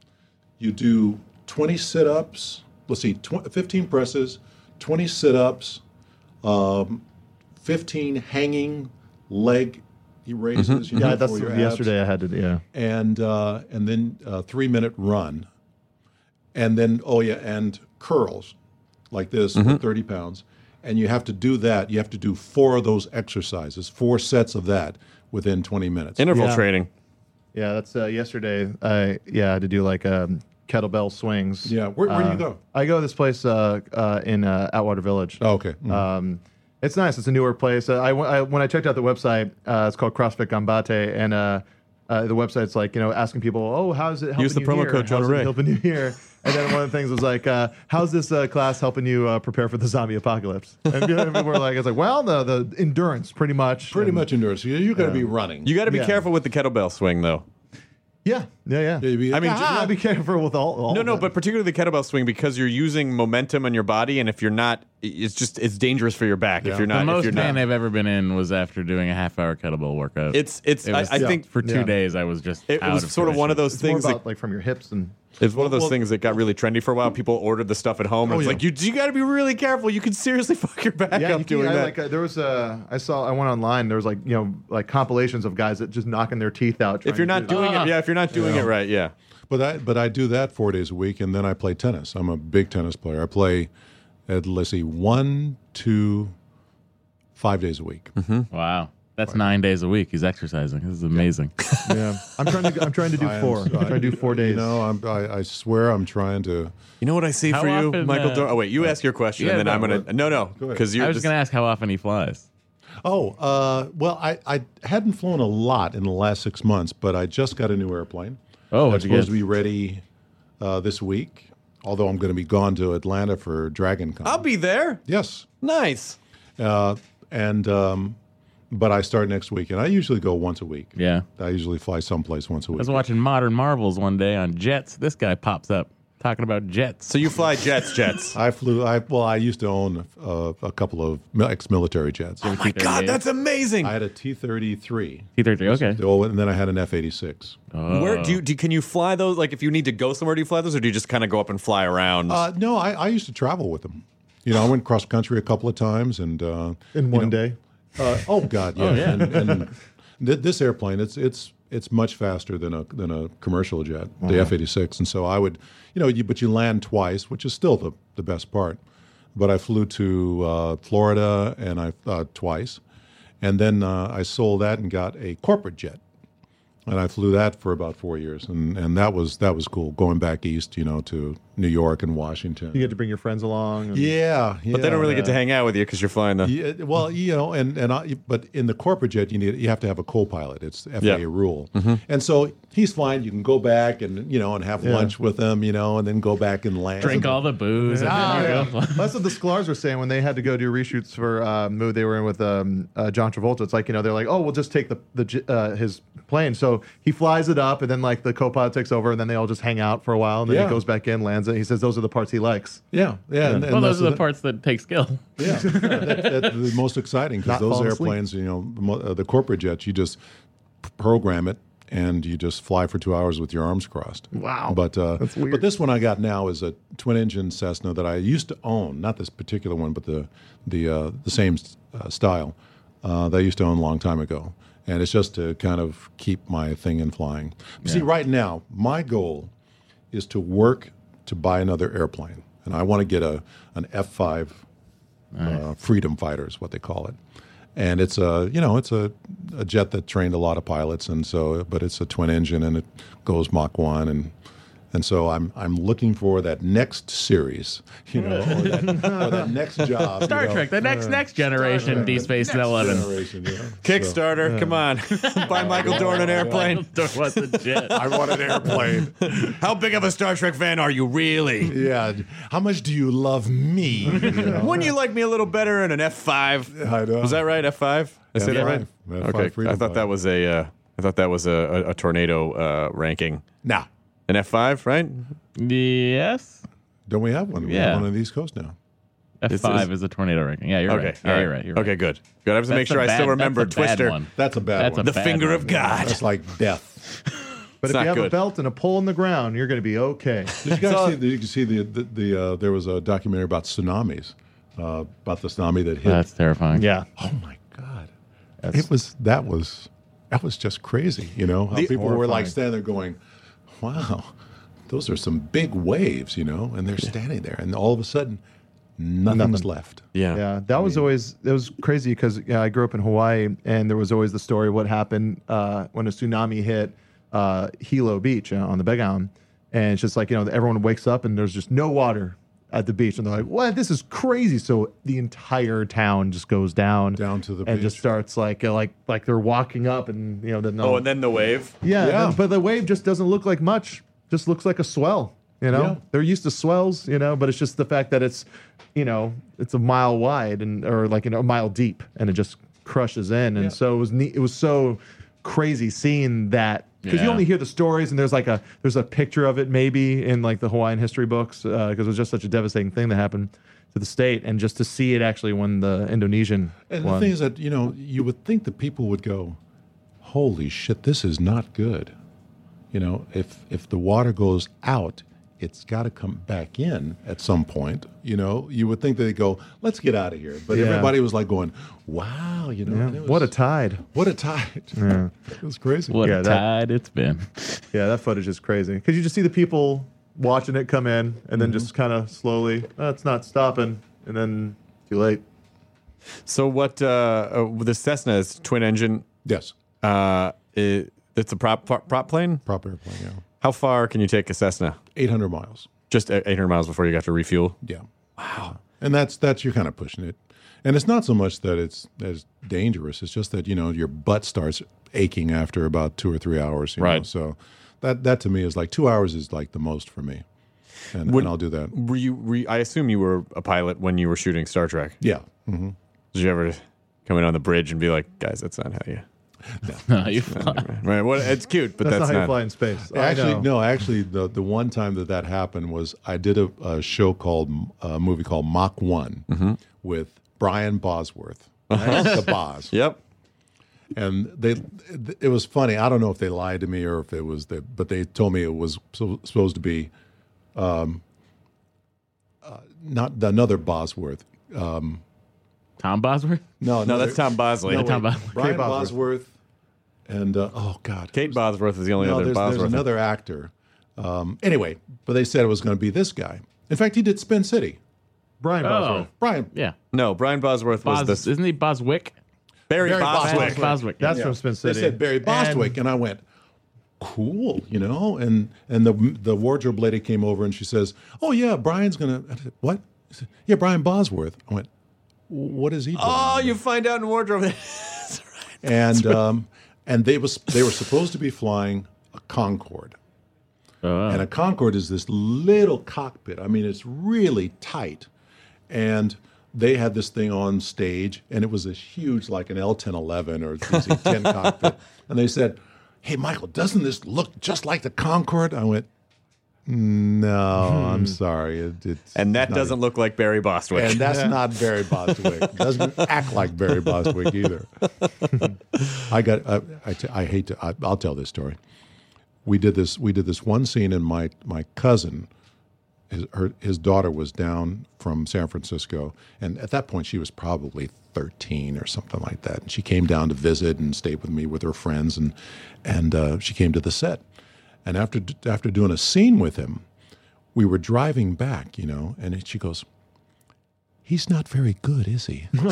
You do twenty sit-ups. Let's see, tw- fifteen presses, twenty sit-ups, um, fifteen hanging leg raises. You know, yeah, that's for your abs. yesterday. I had to. Yeah. and uh, and then a three minute run, and then oh yeah, and curls like this for thirty pounds, and you have to do that. You have to do four of those exercises, four sets of that within twenty minutes. Interval Yeah. training. Yeah, that's uh, yesterday. I yeah, I had to do like um, kettlebell swings. Yeah, where, where do Uh, you go? I go to this place uh, uh, in uh, Atwater Village. Oh, okay. Mhm. Um, it's nice. It's a newer place. Uh, I, I when I checked out the website, uh, it's called CrossFit Gambate, and uh, uh, the website's like you know asking people, oh, how's it helping Use the you promo here? code Jonah How's it Ray. helping you here? And then one of the things was like, uh, how's this uh, class helping you uh, prepare for the zombie apocalypse? And people were like, it's like, well, the the endurance, pretty much. Pretty And- much endurance. You, you got to be running. You got to be Yeah. careful with the kettlebell swing, though. Yeah, yeah, yeah. Yeah, you be- I mean, Ah, be careful with all. all No, of no, them. but particularly the kettlebell swing because you're using momentum on your body, and if you're not, it's just it's dangerous for your back if you're The not. if most you're pain not. I've ever been in was after doing a half hour kettlebell workout. It's it's. It I, was- I think for two Yeah. days I was just it out was of sort of one of commission. those it's more things. about That, like from your hips and. it's one of those well- things that got really trendy for a while. People ordered the stuff at home, and Oh, it's yeah. like you you got to be really careful. You could seriously fuck your back Yeah, up you can, doing I, that. like uh, there was uh, I saw I went online. There was like you know like compilations of guys that just knocking their teeth out. if you're trying not to do doing that. it, yeah, if you're not doing it right, yeah. But I but I do that four days a week, and then I play tennis. I'm a big tennis player. I play at let's see, one, two, five days a week. Wow. That's nine days a week. He's exercising. This is amazing. yeah, I'm trying to I'm trying to do I am- four. I'm trying to do four days. You know, I'm, I, I swear I'm trying to. You know what I see How for you, often, Michael? uh, Dor- oh wait, you ask your question, yeah, and then no, I'm gonna. what- No, no, Go ahead. because you're. I was this- going to ask how often he flies. Oh, uh, well, I, I hadn't flown a lot in the last six months, but I just got a new airplane. Oh, It's what'd you supposed get? to be ready uh, this week, although I'm going to be gone to Atlanta for Dragon Con. I'll be there. Yes. Nice. Uh, and um, but I start next week, and I usually go once a week. Yeah. I usually fly someplace once a I week. was watching Modern Marvels one day on jets. This guy pops up talking about jets. So you fly jets, jets. I flew. I well, I used to own uh, a couple of ex-military jets. Oh my god, that's amazing. I had a T thirty-three. T thirty, okay. Oh, and then I had an F eighty-six. Oh. Where do you do? Can you fly those? Like, if you need to go somewhere, do you fly those, or do you just kind of go up and fly around? Uh, no, I, I used to travel with them. You know, I went cross country a couple of times, and uh, in you one know, day. Uh, oh God, yeah. Oh, yeah. And, and th- this airplane, it's it's it's much faster than a than a commercial jet, the F eighty-six. And so I would, you know, you, but you land twice, which is still the the best part. But I flew to uh, Florida and I uh, twice, and then uh, I sold that and got a corporate jet. And I flew that for about four years, and, and that was that was cool. Going back east, you know, to New York and Washington. You get to bring your friends along. And, yeah, yeah, But they don't really get to yeah. hang out with you because you're flying the. Yeah, well, you know, and and I, but in the corporate jet, you need you have to have a co-pilot. It's F A A Yeah. rule, and so he's flying. You can go back and you know and have Yeah. lunch with him, you know, and then go back and land. Drink all the booze. Ah, And then yeah. you go. That's what the Sklar's were saying when they had to go do reshoots for uh, a movie they were in with um, uh, John Travolta. It's like, you know, they're like, oh, we'll just take the the j- uh, his plane. So he flies it up, and then like the co-pilot takes over, and then they all just hang out for a while, and then Yeah. he goes back in, lands it. He says those are the parts he likes. Yeah, yeah. And, and Well, those that's are the parts that take skill. Yeah, that, that's the most exciting because Not those falling asleep. airplanes, you know, the, mo- uh, the corporate jets, you just p- program it and you just fly for two hours with your arms crossed. Wow. But uh, That's weird. but this one I got now is a twin-engine Cessna that I used to own, not this particular one, but the the uh, the same uh, style uh, that I used to own a long time ago. And it's just to kind of keep my thing in flying. But See, right now, my goal is to work to buy another airplane. And I want to get a an F five uh, Freedom Fighter is what they call it. And it's a, you know, it's a, a jet that trained a lot of pilots, and so, but it's a twin engine and it goes Mach one, and and so I'm I'm looking for that next series, you know, or that, or that next job. Star you know. Trek, the next next generation, D Space Eleven. Generation, you know. Kickstarter, come on. Buy Michael Dorn an airplane. What's a jet? I want an airplane. How big of a Star Trek fan are you really? Yeah. How much do you love me? You know? Wouldn't you like me a little better in an F five? I know. Was that right? F five? I said that right? F five. F five Okay. Freedom I thought that Fighter. was a. Uh, I thought that was a, a, a tornado uh, ranking. Nah. An F five, right? Yes. Don't we have one? We Yeah. have one on the East Coast now. F five is a tornado ranking. Yeah, you're okay, right. Yeah, all right. you're right. You're right. Okay, good. Good. I have to That's make sure the I still bad- remember that's the bad Twister. one. That's a bad That's one. a The bad finger one. of God. That's like death. But It's if not you have good. a belt and a pole in the ground, you're going to be okay. Did you guys see? The, you see the the, the uh, there was a documentary about tsunamis, uh, about the tsunami that hit. That's terrifying. Yeah. Oh my God! It was that was that was just crazy. You know, how The- people were like Horrifying. standing there going, "Wow, those are some big waves," you know, and they're standing there, and all of a sudden, nothing's Nothing. left. Yeah. Yeah, that was always that was crazy because yeah, I grew up in Hawaii, and there was always the story of what happened uh, when a tsunami hit uh, Hilo Beach uh, on the Big Island, and it's just like, you know, everyone wakes up and there's just no water at the beach, and they're like, "What? This is crazy!" So the entire town just goes down, Down to the and beach. just starts like uh, like like they're walking up, and you know, then Oh, and then the wave. yeah, Yeah. then- but the wave just doesn't look like much. Just looks like a swell. You know, Yeah. they're used to swells. You know, but it's just the fact that it's, you know, it's a mile wide and or like, you know, a mile deep, and it just crushes in. And Yeah. so it was neat. It was so crazy seeing that because you Yeah. only hear the stories, and there's like a there's a picture of it maybe in like the Hawaiian history books because it was just such a devastating thing that happened to the state, and just to see it actually when the Indonesian And one. the thing is that, you know, you would think that people would go, holy shit, this is not good. You know, if if the water goes out, it's got to come back in at some point. You know, you would think that they go, let's get out of here. But Yeah. everybody was like going, wow, you know, Yeah. and it What a was- tide. what a tide. Yeah. It was crazy. What Yeah, a that- tide it's been. Yeah, that footage is crazy because you just see the people watching it come in, and then just kind of slowly, oh, it's not stopping, and then too late. So what? Uh, uh, the Cessna is twin engine. Yes. Uh, it, it's a prop prop prop plane. Prop airplane, yeah. How far can you take a Cessna? eight hundred miles. Just eight hundred miles before you got to refuel. Yeah. Wow. And that's that's you're kind of pushing it. And it's not so much that it's as dangerous. It's just that, you know, your butt starts aching after about two or three hours. You know? Right. So that that to me is like two hours is like the most for me. And, Would- and I'll do that. Were you? Were you- I assume you were a pilot when you were shooting Star Trek. Yeah. hmm Did you ever come in on the bridge and be like, guys, that's not how you. No, you fly. Right. Well, it's cute, but That's, that's, not how you not. fly in space. I Actually, know. no. Actually, the the one time that that happened was I did a, a show called a movie called Mach One Mm-hmm. with Brian Bosworth, right? the Boz. Yep. And they, it was funny. I don't know if they lied to me or if it was the, but they told me it was so, supposed to be, um, uh, not another Bosworth. Um, Tom Bosworth? no, No, another- that's Tom Bosley. No, Tom wait, Bos- Brian Kate Bosworth. Bosworth, and uh, oh god, Kate Bosworth is the only no, other there's, Bosworth. there's another actor. Um, anyway, but they said it was going to be this guy. In fact, he did Spin City. Brian Oh, Bosworth. Brian. yeah. No, Brian Bosworth was Bos, this. isn't he Boswick? Barry, Barry Boswick. Boswick. Boswick. That's yeah. from Spin They City. said Barry Bostwick, and, I went, cool, you know. And and the the wardrobe lady came over and she says, "Oh yeah, Brian's gonna said, what? I said, yeah, Brian Bosworth." I went, "What is he doing?" Oh, you find out in wardrobe. and um, and they was they were supposed to be flying a Concorde. Oh. And a Concorde is this little cockpit. I mean, it's really tight. And they had this thing on stage, and it was this huge, like an L ten eleven or D C ten cockpit. And they said, "Hey, Michael, doesn't this look just like the Concorde?" I went, "No, I'm sorry. It, it's and that not doesn't a- look like Barry Bostwick. And that's not Barry Bostwick. It doesn't act like Barry Bostwick either." I got. I, I, t- I hate to. I, I'll tell this story. We did this. We did this one scene, and my my cousin, his her, his daughter was down from San Francisco, and at that point she was probably thirteen or something like that. And she came down to visit and stayed with me with her friends, and and uh, she came to the set. And after after doing a scene with him, we were driving back, you know, and she goes, "He's not very good, is he?" And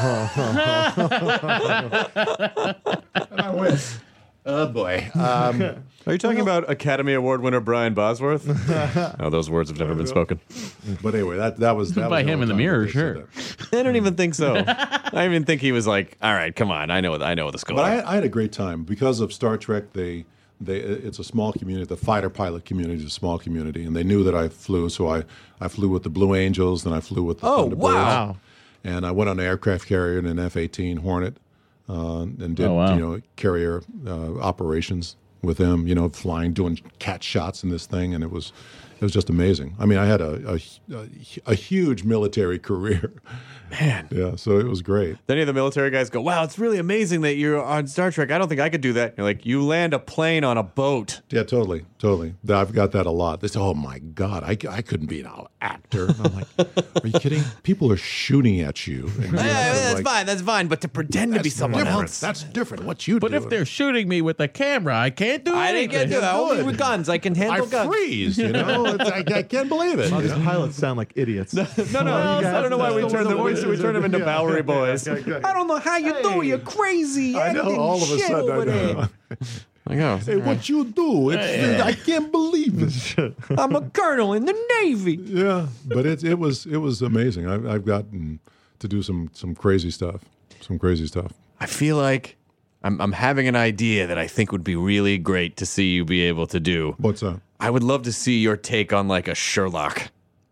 I went, "Oh boy." Um, Are you talking about Academy Award winner Brian Bosworth? No, those words have never been spoken. But anyway, that that was that By was him in the only time mirror, that they said sure. that. I don't even think so. I even think he was like, "All right, come on, I know, I know the score." But I, I had a great time because of Star Trek. They, they, it's a small community. The fighter pilot community is a small community, and they knew that I flew. So I, I flew with the Blue Angels, then I flew with the Oh, Thunderbirds. wow. And I went on an aircraft carrier in an F eighteen Hornet, uh, and did Oh, wow. you know carrier uh, operations with them. You know, flying, doing cat shots in this thing, and it was, it was just amazing. I mean, I had a a, a, a huge military career. Man. Yeah, so it was great. Then any of the military guys go, "Wow, it's really amazing that you're on Star Trek. I don't think I could do that." You're like, "You land a plane on a boat." Yeah, totally, totally. I've got that a lot. They say, "Oh my God, I, I couldn't be an actor." And I'm like, "Are you kidding? People are shooting at you." And you Yeah, have to, that's like, fine. That's fine. But to pretend to be "That's someone different. else, That's different. What you But do?" if they're shooting me with a camera, I can't do I anything. didn't get to that. Only with guns. I can I handle guns. freeze, you know. It's, I, I can't believe it. All you these know? pilots sound like idiots. No, no, I don't know why we turned them. We, we turned them into Bowery Boys. Yeah, yeah, yeah. I don't know how you do. You're crazy. I know. acting All of a shit sudden, I over there. know. I go. Hey, what you do? It's, I can't believe it. I'm a colonel in the Navy. Yeah, but it it was it was amazing. I've, I've gotten to do some some crazy stuff. Some crazy stuff. I feel like I'm, I'm having an idea that I think would be really great to see you be able to do. What's that? I would love to see your take on like a Sherlock.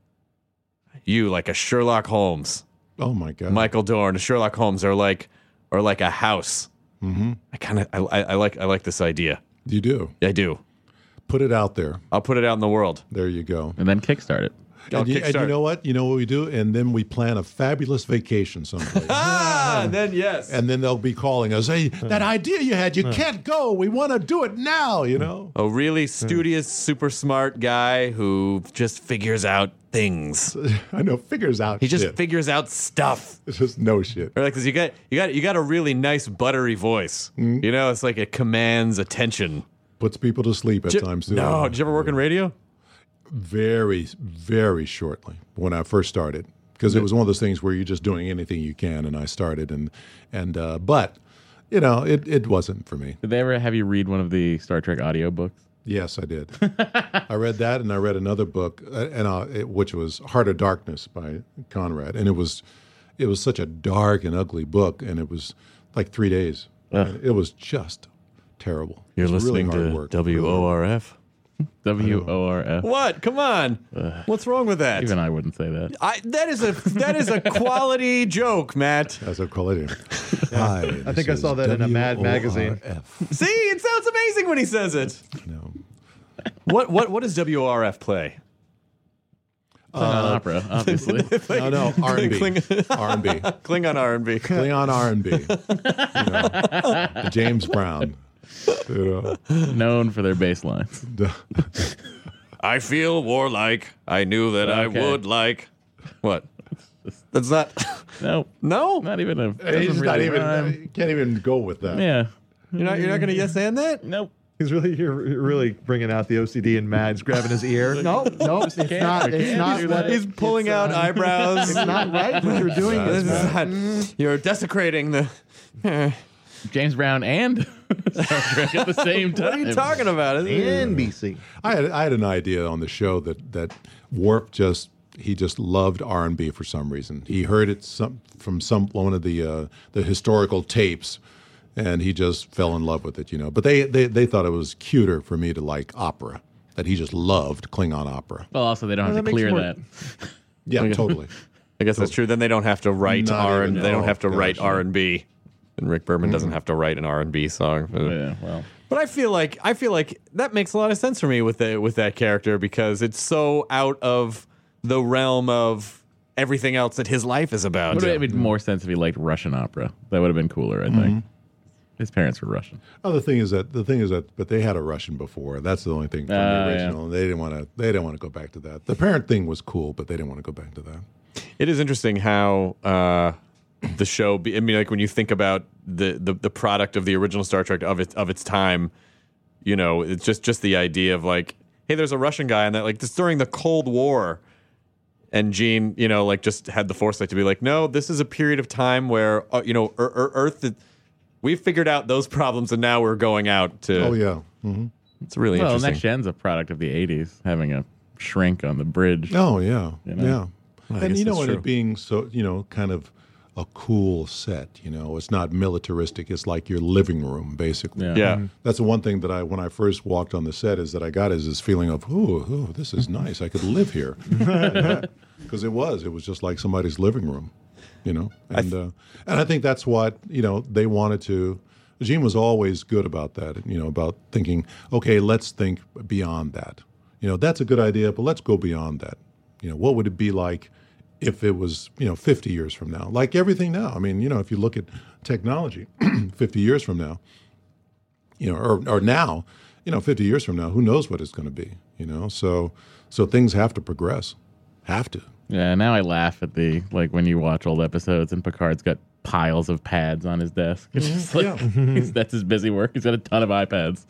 You like a Sherlock Holmes. Oh my God. Michael Dorn, Sherlock Holmes, or like or like a house. Mm-hmm. I kind of I, I, I like I like this idea. You do. I do. Put it out there. I'll put it out in the world. There you go. And then kickstart it. I'll And you, and you kickstart. know what? You know what we do? And then we plan a fabulous vacation someplace. Ah, then yes. And then they'll be calling us, "Hey, that idea you had, you can't go. We want to do it now," you know? A really studious, super smart guy who just figures out things. I know, figures out He just shit. figures out stuff. It's just no shit. Or like, cause you got you got you got a really nice buttery voice. Mm-hmm. You know, it's like it commands attention. Puts people to sleep at Did- times too. no, did you ever work in radio? Very, very shortly when I first started. Because it was one of those things where you're just doing anything you can, and I started. and and uh, But, you know, it, it wasn't for me. Did they ever have you read one of the Star Trek audiobooks? Yes, I did. I read that, and I read another book, uh, and uh, it, which was Heart of Darkness by Conrad, and it was, it was such a dark and ugly book, and it was like three days. Ugh. It was just terrible. You're It was really listening hard to work. W O R F. W O R F. What? Come on. What's wrong with that? Even I wouldn't say that. I, that is a that is a quality joke, Matt. That's a quality. Hi, I think I this saw is that in a Mad W O R F. magazine. See, it sounds amazing when he says it. No. What what what does W O R F play? Klingon opera, obviously. No, no, R and B. Kling- R and B. Klingon R and B. Klingon R and B. You know, James Brown. You know. Known for their bass lines. I feel warlike. I knew that I Okay. would like. What? That's not. No, No, not even a. He's doesn't not really even. rhyme. Can't even go with that. Yeah. you're not. You're not going to yes and that. Nope. He's really you're really bringing out the O C D in Mads, grabbing his ear. No, no, it's can't- not. I It's can't not do what that. He's pulling it's, out uh, eyebrows. It's not right what you're doing. This Is is not- you're desecrating the. James Brown and Star Trek at the same time. What are you talking about? N B C. I had I had an idea on the show that that Worf just he just loved R and B for some reason. He heard it some, from some one of the uh, the historical tapes, and he just fell in love with it. You know, but they, they they thought it was cuter for me to like opera. That he just loved Klingon opera. Well, also they don't Well, have that to makes clear more- that. Yeah, totally. I guess that's true. Then they don't have to write Not R even- and they don't oh, have to gosh, write yeah. R and B. And Rick Berman doesn't have to write an R and B song. Yeah, well. But I feel like I feel like that makes a lot of sense for me with the, with that character because it's so out of the realm of everything else that his life is about. Would have made more sense if he liked Russian opera. That would have been cooler, I think. His parents were Russian. Oh, the thing is that the thing is that, but they had a Russian before. That's the only thing from Uh, the yeah. original. And they didn't want to. They didn't want to go back to that. The parent thing was cool, but they didn't want to go back to that. It is interesting how uh, the show. Be, I mean, like when you think about the, the the product of the original Star Trek of its of its time, you know, it's just just the idea of like, hey, there's a Russian guy, and that like this during the Cold War, and Gene, you know, like just had the foresight to be like, no, this is a period of time where uh, you know, er, er, Earth. We've figured out those problems, and now we're going out to. Oh yeah. Mm-hmm. It's really well, interesting. Next Gen's a product of the eighties, having a shrink on the bridge. Oh yeah. You know? Yeah. I And guess you know, that's and true. it being so, you know, kind of a cool set. You know, it's not militaristic. It's like your living room, basically. Yeah. Yeah. That's the one thing that I, when I first walked on the set, is that I got is this feeling of, ooh, ooh, this is nice. I could live here. Because it was, it was just like somebody's living room, you know. And uh, and I think that's what you know they wanted to. Gene was always good about that, you know, about thinking, okay, let's think beyond that. You know, that's a good idea, but let's go beyond that. You know, what would it be like if it was, you know, fifty years from now? Like everything now. I mean, you know, if you look at technology fifty years from now, you know, or, or now, you know, fifty years from now, who knows what it's going to be, you know? So, so things have to progress. Have to. Yeah, now I laugh at the, like, when you watch old episodes and Picard's got piles of pads on his desk. It's just like, Yeah. he's, that's his busy work. He's got a ton of iPads.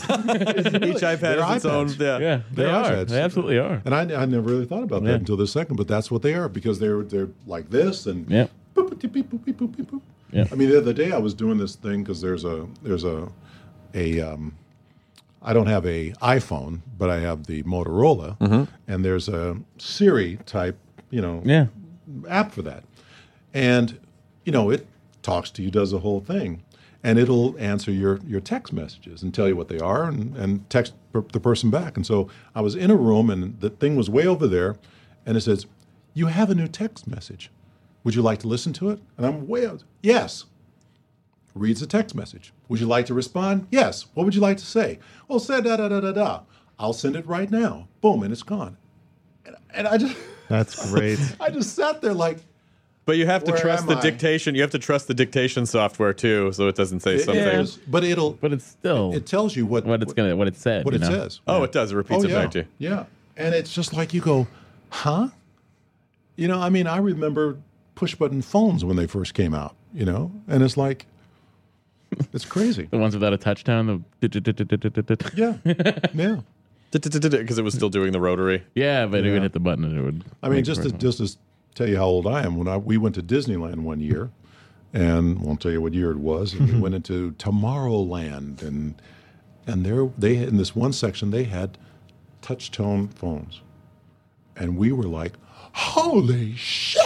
Each iPad They're has its own. iPads. Yeah. Yeah, they They're are. iPads. They absolutely are. And I, I never really thought about that Yeah. until this second, but that's what they are because they're they're like this and Yeah. boop, boop, boop, boop, boop, boop, boop. Yeah. I mean, the other day I was doing this thing because there's a there's a a um, I don't have a iPhone, but I have the Motorola, and there's a Siri type, you know, Yeah. app for that, and you know it talks to you, does the whole thing, and it'll answer your your text messages and tell you what they are and, and text per, the person back. And so I was in a room and the thing was way over there, and it says, "You have a new text message. Would you like to listen to it?" And I'm way out. Yes. Reads the text message. Would you like to respond? Yes. What would you like to say? Well, say da da da da da. I'll send it right now. Boom, and it's gone. And, and I just That's great. I just sat there like, But you have to Where trust am the I? dictation. You have to trust the dictation software too, so it doesn't say it something. is, but it'll But it's still it tells you what what it's gonna what it said. what you it know? says. Oh, it does. It repeats Oh it yeah, back to you. yeah. And it's just like you go, huh? You know, I mean, I remember push button phones when they first came out. You know, and it's like, it's crazy. The ones without a touch tone. The Yeah, yeah. Because it was still doing the rotary. yeah, but it Yeah. would hit the button and it would. I mean, make just to, for- just to tell you how old I am, when I we went to Disneyland one year, and won't tell you what year it was, and we went into Tomorrowland, and and there they had, in this one section they had touch tone phones, and we were like, holy shit!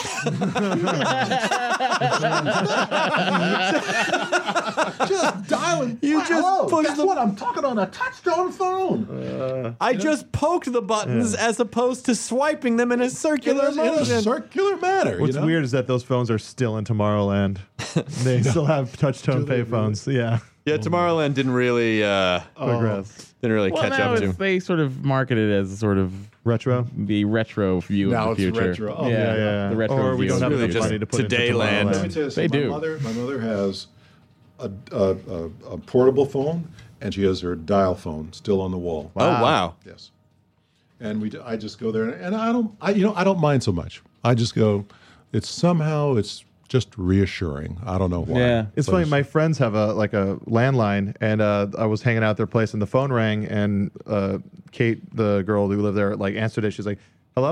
Just dialing. You just Hello, push guess the- what? I'm talking on a touch-tone phone. I just poked the buttons as opposed to swiping them in a circular in a, in a motion. circular manner. What's you know? weird is that those phones are still in Tomorrowland. They still have touch-tone they payphones. Yeah. Yeah, Tomorrowland didn't really uh, Progress. didn't really well, catch now up to. it's, they sort of market it as sort of Retro. the retro view Now of the it's future. retro. Oh, yeah, yeah, yeah. The retro Or we view don't of have the really enough future. just money to put into Today land. Tomorrowland. Let me tell you They something. do. My mother, my mother has a, a, a, a portable phone, and she has her dial phone still on the wall. Oh wow! Yes. And we, I just go there, and I don't, I, you know, I don't mind so much. I just go. It's somehow, it's just reassuring. I don't know why. Yeah. It's But funny. My friends have a like a landline, and uh, I was hanging out at their place, and the phone rang, and uh, Kate, the girl who lived there, like answered it. She's like, "Hello?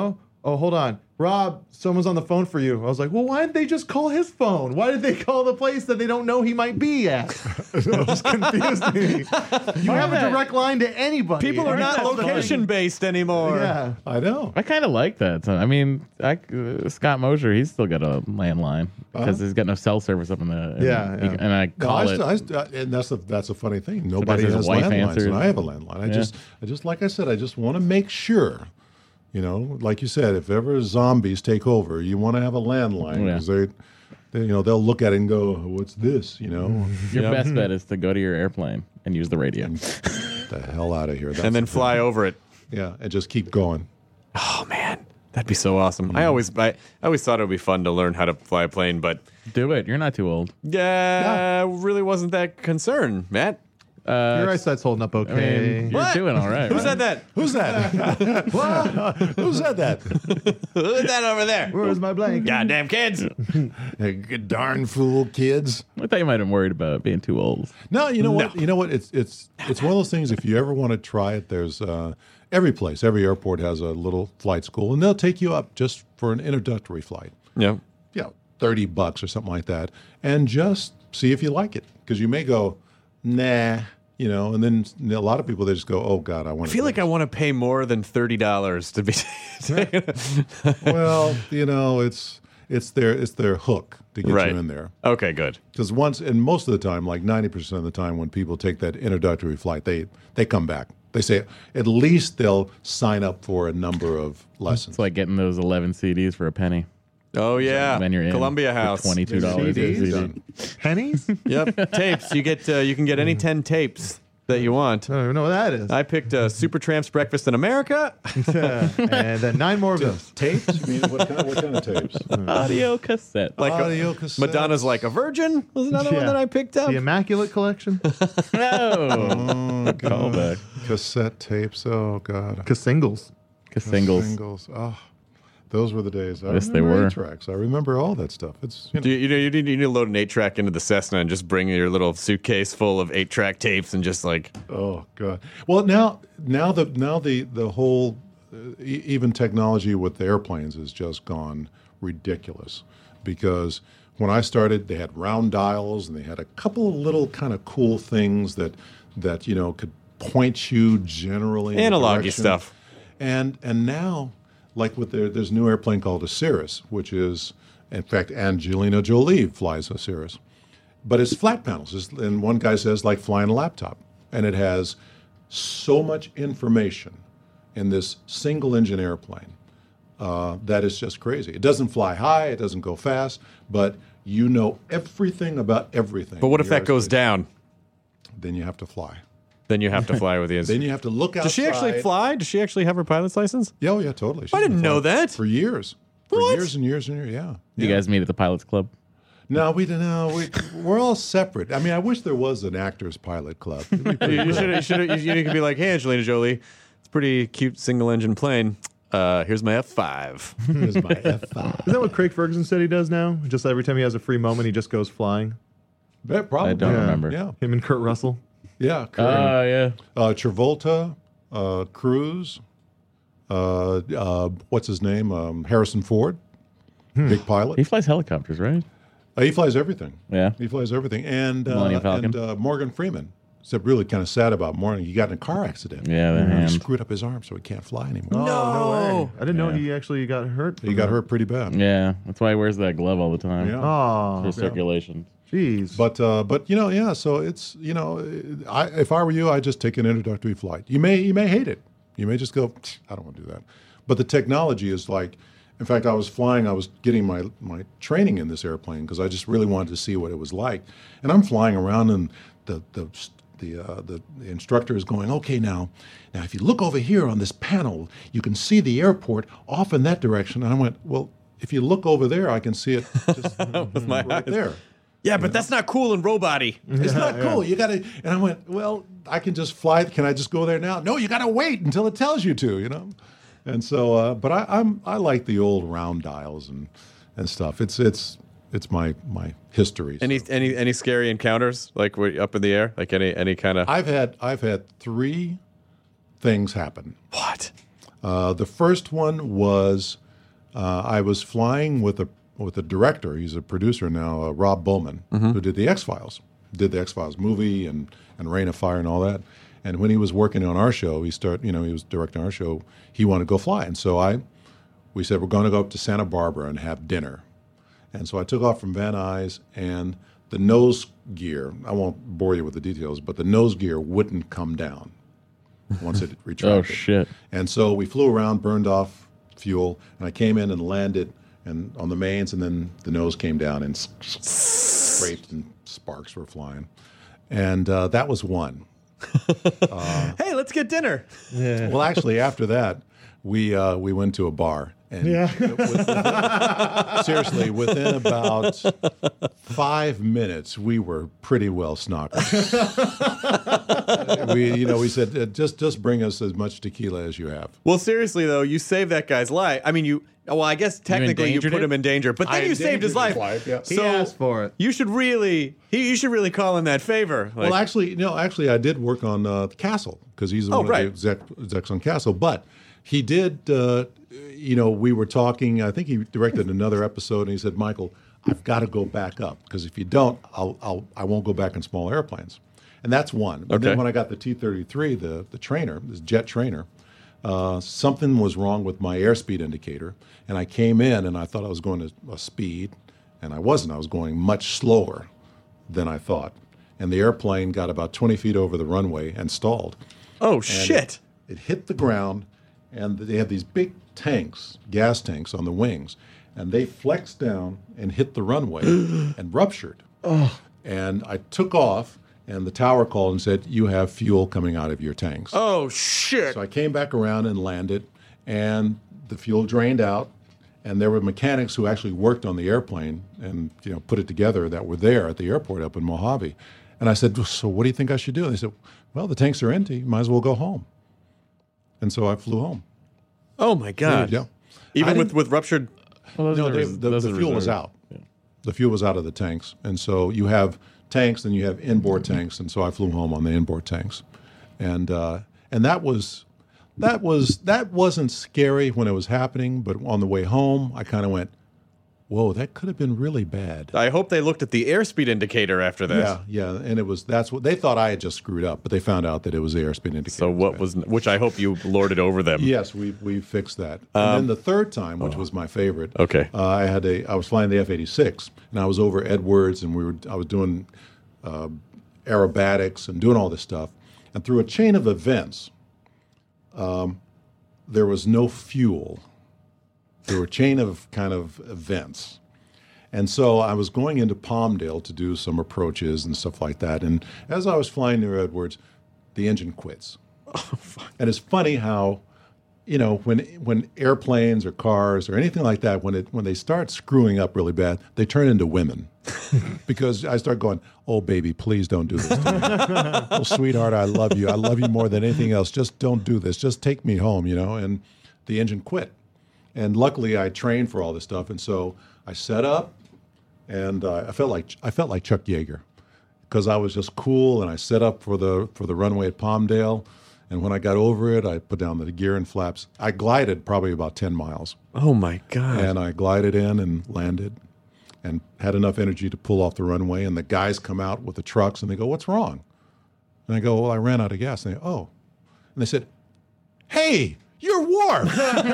oh, hold on. Rob, someone's on the phone for you. I was like, well, why didn't they just call his phone? Why did they call the place that they don't know he might be at? It just confused me. You have a direct line to anybody. People are not location-based anymore. Yeah. I know. I kind of like that. So, I mean, I, uh, Scott Mosier, he's still got a landline because Uh-huh. he's got no cell service up in the. in- Yeah, he- yeah. and I No, call I it. st- I st- and that's a that's a funny thing. Nobody his has wife landlines, answers. and I have a landline. I Yeah. just, I just like I said, I just want to make sure. You know, like you said, if ever zombies take over, you want to have a landline Yeah. because they, they, you know, they'll look at it and go, "What's this?" You know. Your Yep. best bet is to go to your airplane and use the radio. the hell out of here. That's And then the fly thing. over it. Yeah, and just keep going. Oh man, that'd be so awesome. I always, I, I always thought it would be fun to learn how to fly a plane, but Do it. You're not too old. yeah, really wasn't that concerned, Matt. Uh, Your eyesight's holding up I okay. mean, you're What? doing all right. Who right? said that? Who's that? What? Who said that? Who's that over there? Where's my blanket? Goddamn kids. Hey, good darn fool kids. I thought you might have been worried about being too old. No, you know what? No. You know what? It's it's it's one of those things. If you ever want to try it, there's uh, every place, every airport has a little flight school, and they'll take you up just for an introductory flight. Yeah. You know, thirty bucks or something like that, and just see if you like it, because you may go, nah, you know, and then a lot of people they just go, oh God, I want. I feel like I want to pay more than thirty dollars to be. Well, you know, it's it's their it's their hook to get Right. you in there. Okay, good. Because once, and most of the time, like ninety percent of the time, when people take that introductory flight, they they come back. They say at least they'll sign up for a number of lessons. It's like getting those eleven C Ds for a penny. Oh yeah, Then you're in Columbia for House. twenty-two dollars C Ds a C D. done. Pennies? Yep, tapes. You get uh, you can get any ten tapes that you want. I don't even know what that is. I picked uh, Supertramp's Breakfast in America. And then nine more of those. Tapes? You mean what kind, what kind of tapes? Audio cassette. Like a- Audio cassettes. Madonna's Like a Virgin was another one Yeah. that I picked up. The Immaculate Collection. No. Oh, God. Callback. Cassette tapes. Oh God. Singles. Singles. Singles. Oh, those were the days. I Yes, they remember were. eight-tracks. I remember all that stuff. It's you know, Do you, you know you need, you need to load an eight track into the Cessna and just bring your little suitcase full of eight track tapes and just like oh God. Well, now now the now the the whole uh, e- even technology with the airplanes has just gone ridiculous, because when I started, they had round dials and they had a couple of little kind of cool things that that you know could point you generally in the analog direction. stuff. And and now, like with their, there's a new airplane called a Cirrus, which is, in fact, Angelina Jolie flies a Cirrus. But it's flat panels. It's, and one guy says, like flying a laptop. And it has so much information in this single engine airplane uh, that is just crazy. It doesn't fly high, it doesn't go fast, but you know everything about everything. But what in if the that goes airspace. down? Then you have to fly. Then you have to fly with the. Then you have to look outside. Does she actually fly? Does she actually have her pilot's license? Yeah, oh, yeah, totally. She's I didn't been know flying that. For years. For What? years and years and years, yeah. You yeah. guys meet at the Pilots Club? No, we don't know. We, we're all separate. I mean, I wish there was an actors pilot club. It'd be pretty You good. should. You should. You could be like, "Hey, Angelina Jolie, it's a pretty cute single engine plane. Uh, here's my F five." Here's my F five. Is that what Craig Ferguson said he does now? Just every time he has a free moment, he just goes flying. Yeah, probably. I don't Yeah. remember. Yeah, Him and Kurt Russell. yeah. Oh, yeah. uh, Travolta, uh, Cruz, uh, uh, what's his name? Um, Harrison Ford, big pilot. He flies helicopters, right? Uh, he flies everything. Yeah. He flies everything. And uh, Millennium Falcon. and uh, Morgan Freeman. Except really kind of sad about Morgan. He got in a car accident. Yeah, the And hand. he screwed up his arm, so he can't fly anymore. Oh, no way. I didn't know Yeah. he actually got hurt. He got hurt pretty bad. Yeah, that's why he wears that glove all the time. Yeah. Oh, For circulation. jeez. But uh, but you know, yeah. So it's you know, I, if I were you, I'd just take an introductory flight. You may you may hate it. You may just go, I don't want to do that. But the technology is like, in fact, I was flying. I was getting my my training in this airplane because I just really wanted to see what it was like. And I'm flying around, and the the the uh, the, the instructor is going, okay, now now if you look over here on this panel, you can see the airport off in that direction. And I went, well, if you look over there, I can see it just With my right eyes. there. Yeah, but that's not cool and robot-y. It's not cool. You got to. And I went, well, I can just fly. Can I just go there now? No, you got to wait until it tells you to. You know. And so, uh, but I, I'm I like the old round dials and and stuff. It's it's it's my my history. Any any any scary encounters like were you up in the air? Like any any kind of I've had I've had three things happen. what? Uh, the first one was uh, I was flying with a with a director. He's a producer now, uh, Rob Bowman, Mhm. who did the X-Files, did the X-Files movie and, and Reign of Fire and all that. And when he was working on our show, he start, you know, he was directing our show. He wanted to go fly, and so I, we said we're going to go up to Santa Barbara and have dinner. And so I took off from Van Nuys, and the nose gear, I won't bore you with the details, but the nose gear wouldn't come down once it retracted. Oh, shit. And so we flew around, burned off fuel, and I came in and landed and on the mains, and then the nose came down and scraped and sparks were flying. And uh, that was one. Uh, hey, let's get dinner. Yeah. Well, actually, after that, we uh, we went to a bar. And Yeah. with- within- seriously, within about five minutes, we were pretty well snockered. we, you know, we said, uh, just just bring us as much tequila as you have. Well, seriously though, you saved that guy's life. I mean, you. Well, I guess technically you, endangered put it? him in danger, but then I you saved his life. endangered his life, yeah. He So asked for it. you should really, he, you should really call in that favor. Like, Well, actually, no, actually, I did work on uh, Castle because he's Oh, one right. of the exec, execs on Castle. But he did, uh, you know, we were talking. I think he directed another episode, and he said, "Michael, I've got to go back up because if you don't, I'll, I'll I won't go back in small airplanes." And that's one. But Okay. then when I got the T thirty-three, the the trainer, this jet trainer, uh, something was wrong with my airspeed indicator, and I came in and I thought I was going to a speed, and I wasn't. I was going much slower than I thought, and the airplane got about twenty feet over the runway and stalled. oh And shit! It, it hit the ground, and they have these big tanks, gas tanks on the wings, and they flexed down and hit the runway and ruptured. Oh. And I took off, and the tower called and said, "You have fuel coming out of your tanks." Oh shit! So I came back around and landed, and the fuel drained out, and there were mechanics who actually worked on the airplane and you know put it together that were there at the airport up in Mojave. And I said, "So what do you think I should do?" And they said, "Well, the tanks are empty. You might as well go home." And so I flew home. Oh my god! Yeah. Even I with, didn't- with ruptured. Well, those No, are they, res- the, those the are fuel was reserved. out. The fuel was out of the tanks, and so you have tanks, and you have inboard tanks, and so I flew home on the inboard tanks, and uh, and that was that was that wasn't scary when it was happening, but on the way home, I kind of went, "Whoa, that could have been really bad." I hope they looked at the airspeed indicator after that. Yeah, yeah, and it was that's what they thought I had just screwed up, but they found out that it was the airspeed indicator. So what was, which I hope you lorded over them. Yes, we we fixed that. And then the third time, which was my favorite. Okay. Uh, I had a I was flying the F eighty-six, and I was over Edwards, and we were I was doing uh, aerobatics and doing all this stuff, and through a chain of events, um, there was no fuel. There were a chain of kind of events. And so I was going into Palmdale to do some approaches and stuff like that. And as I was flying near Edwards, the engine quits. And it's funny how, you know, when when airplanes or cars or anything like that, when it when they start screwing up really bad, they turn into women. Because I start going, "Oh, baby, please don't do this to me. Oh, sweetheart, I love you. I love you more than anything else. Just don't do this. Just take me home," you know. And the engine quit. And luckily, I trained for all this stuff, and so I set up, and uh, I felt like I felt like Chuck Yeager, because I was just cool, and I set up for the for the runway at Palmdale, and when I got over it, I put down the gear and flaps. I glided probably about ten miles, Oh my god! and I glided in and landed, and had enough energy to pull off the runway. And the guys come out with the trucks, and they go, "What's wrong?" And I go, "Well, I ran out of gas." And they go, "Oh," and they said, "Hey, you're warm."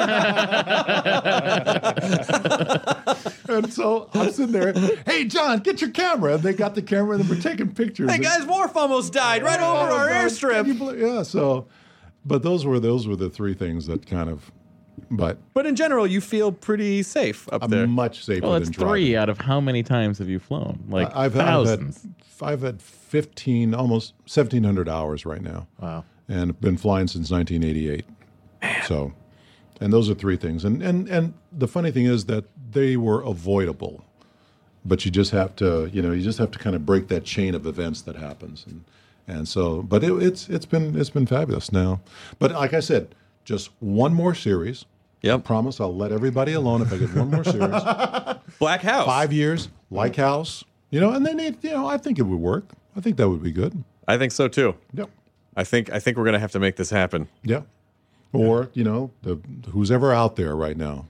And so I'm sitting there, "Hey, John, get your camera." And they got the camera, and they were taking pictures. Hey guys, Worf almost died right over our airstrip. Can you believe- Yeah, so, but those were those were the three things that kind of, but But in general, you feel pretty safe up I'm there. much safer Well, than it's driving. three out of how many times have you flown? Like I've, thousands. I've had I've had fifteen, almost seventeen hundred hours right now. Wow. And been flying since nineteen eighty-eight. So, and those are three things. And and and the funny thing is that they were avoidable, but you just have to, you know, you just have to kind of break that chain of events that happens. And and so, but it, it's it's been it's been fabulous now. But like I said, just one more series. Yep. I promise I'll let everybody alone if I get one more series. Black House. Five years, like House, you know, and then it, you know, I think it would work. I think that would be good. I think so too. Yep. I think I think we're gonna have to make this happen. Yeah. Or, you know, the who's ever out there right now.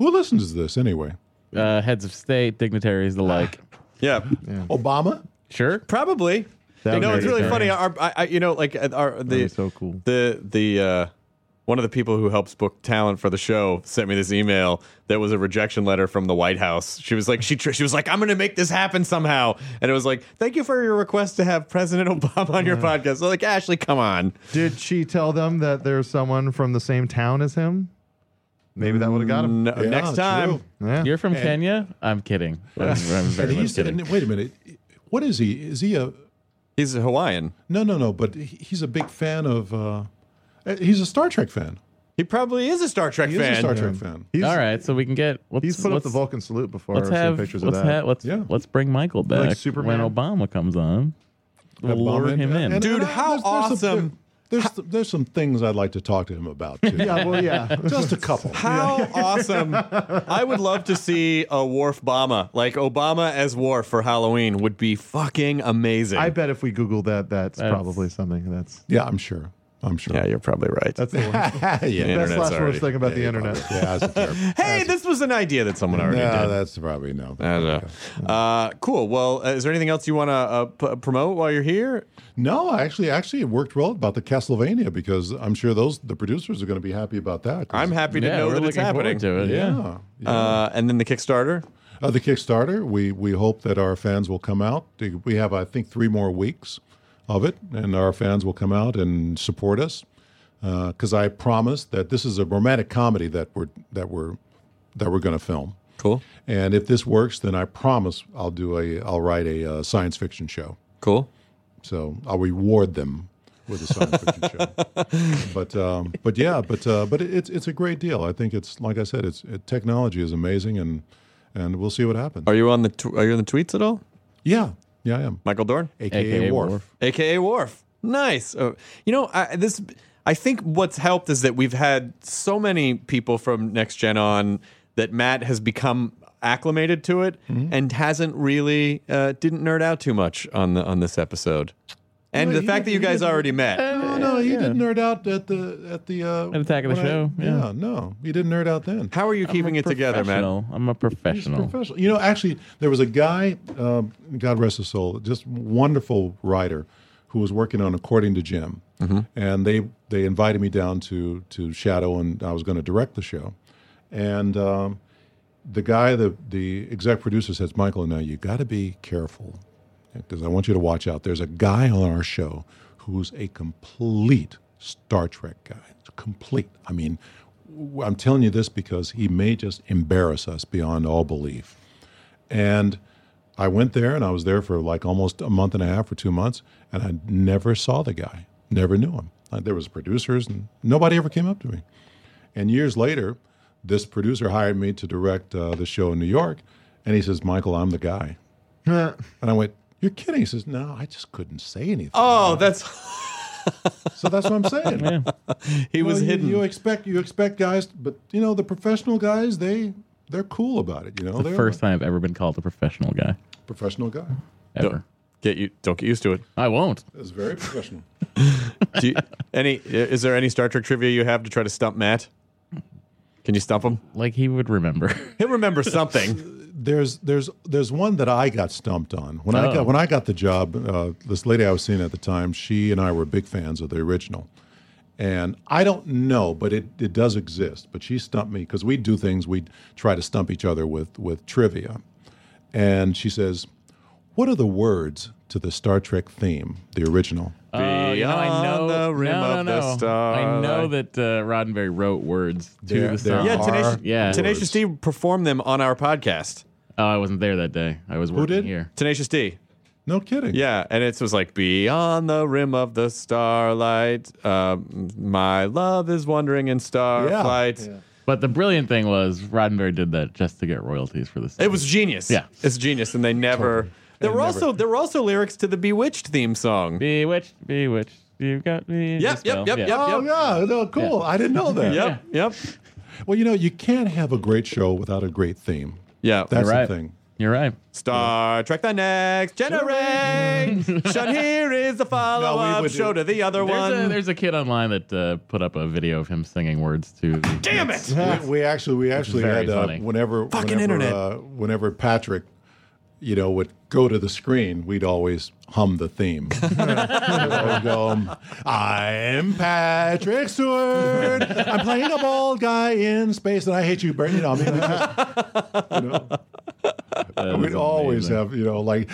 Who listens to this anyway? Uh, heads of state, dignitaries, the like. Yeah. Obama? Sure. Probably. That You know, would it's be really great. funny. Our, I, I, you know, like uh, our the be so cool. the the uh, one of the people who helps book talent for the show sent me this email that was a rejection letter from the White House. She was like, she tr- she was like, I'm going to make this happen somehow, and it was like, thank you for your request to have President Obama on your podcast. So like, Ashley, come on. Did she tell them that there's someone from the same town as him? Maybe that would have got him. No, Yeah, next time. true. Yeah. You're from Kenya? I'm kidding. I'm, I'm very And much he's, kidding. and wait a minute. What is he? Is he a? He's a Hawaiian. No, no, no. But he- he's a big fan of. Uh, he's a Star Trek fan. He probably is a Star Trek He fan. is a Star Trek fan. He's, All right, so we can get. Let's, he's put up let's, the Vulcan salute before. Let's I've seen have pictures let's of that. have let's Yeah. let's bring Michael back when Superman? Obama comes on. We'll Obama lure and- him in. and- Dude, and how there's- there's some- awesome. There's there's some things I'd like to talk to him about too. Yeah, well, yeah. Just a couple. How awesome. I would love to see a Worf Obama. Like Obama as Worf for Halloween would be fucking amazing. I bet if we Google that, that's, That's- probably something that's Yeah, I'm sure. I'm sure. yeah, you're probably right. that's the one. yeah. That's Internet's the last already- worst thing about the internet. Yeah, that's terrible. Hey, this was an idea that someone already No, did. that's probably no. I don't know. Uh, cool. Well, uh, is there anything else you want to uh, p- promote while you're here? No, actually, actually, it worked well about the Castlevania because I'm sure those the producers are going to be happy about that. 'cause- I'm happy to Yeah, know we're that it's looking forward happening. to it. Yeah. Yeah. yeah. Uh, and then the Kickstarter. Uh, the Kickstarter, we we hope that our fans will come out. We have, I think, three more weeks of it, and our fans will come out and support us. Because I promised that this is a romantic comedy that we're that we're that we're going to film. Cool. And if this works, then I promise I'll do a I'll write a uh, science fiction show. Cool. So I'll reward them with a science fiction show. But um, but yeah, but uh, but it's it's a great deal. I think it's like I said, it's it, technology is amazing, and and we'll see what happens. Are you on the tw- Are you on the tweets at all? Yeah, yeah, I am. Michael Dorn, A K A Worf. A K A Worf. Nice. Uh, you know, I, this. I think what's helped is that we've had so many people from Next Gen on that Matt has become acclimated to it Mm-hmm. and hasn't really uh, didn't nerd out too much on the on this episode. And No, the he fact that you didn't- he guys didn't- already met. No, no, he didn't nerd out at the at the uh, At Attack of the when I- Show, yeah. no, he didn't nerd out then. How are you keeping it together, Matt? Professional. I'm a He's professional. professional. You know, actually, there was a guy, um, God rest his soul, just wonderful writer, who was working on According to Jim, and they they invited me down to to Shadow, and I was going to direct the show, and um, the guy, the the exec producer says, Michael, now you got to be careful because I want you to watch out. There's a guy on our show who's a complete Star Trek guy, complete. I mean, w- I'm telling you this because he may just embarrass us beyond all belief. And I went there, and I was there for like almost a month and a half or two months, and I never saw the guy, never knew him. Uh, There was producers, and nobody ever came up to me. And years later, this producer hired me to direct uh, the show in New York, and he says, Michael, I'm the guy. And I went, you're kidding. He says, no, I just couldn't say anything. Oh, that's So that's what I'm saying. Yeah. he was Well, you- hidden. You expect you expect guys, but you know the professional guys, they they're cool about it. You know, The they're first time I've ever been called a professional guy. a professional guy. Ever. Don't get you. Don't get used to it. I won't. It's very professional. Do you, any? Is there any Star Trek trivia you have to try to stump Matt? Can you stump him? Like he would remember. He'll remember something. There's there's there's one that I got stumped on when I Oh. got when I got the job. Uh, this lady I was seeing at the time, she and I were big fans of the original, and I don't know, but it, it does exist. But she stumped me because we do things. We try to stump each other with with trivia, and she says, "What are the words to the Star Trek theme, the original?" Oh, you know, I know. Beyond the rim no, of no, the no. starlight. I know that uh, Roddenberry wrote words to There- the there song. Yeah, are Tenacious, Yeah. Tenacious D performed them on our podcast. Oh, I wasn't there that day. I was working did? here. Tenacious D. No kidding. Yeah, and it was like beyond the rim of the starlight, um, my love is wandering in starflight. Yeah. But the brilliant thing was Roddenberry did that just to get royalties for the song. It was genius. Yeah. it's genius, and they never. There were also there were also lyrics to the Bewitched theme song. Bewitched, bewitched. You got me. in Yep, the spell. yep, yep, Yeah. yep. Oh yeah, no, cool. I didn't know that. Yep, yep. Well, you know, you can't have a great show without a great theme. Yeah, That's You're right. the thing. You're right. Star Trek: The Next Generation. Here is the follow-up No, we would show do- to the other There's one. a, there's a kid online that uh, put up a video of him singing words to. The, Damn it! we, we actually we actually very had uh, funny. whenever Fucking whenever, internet. Uh, whenever Patrick, you know, would go to the screen, we'd always hum the theme. We'd go, um, I'm Patrick Stewart. I'm playing a bald guy in space, and I hate you, Bert. You know, I mean, it's just, you know. That We'd is always amazing. have, you know, like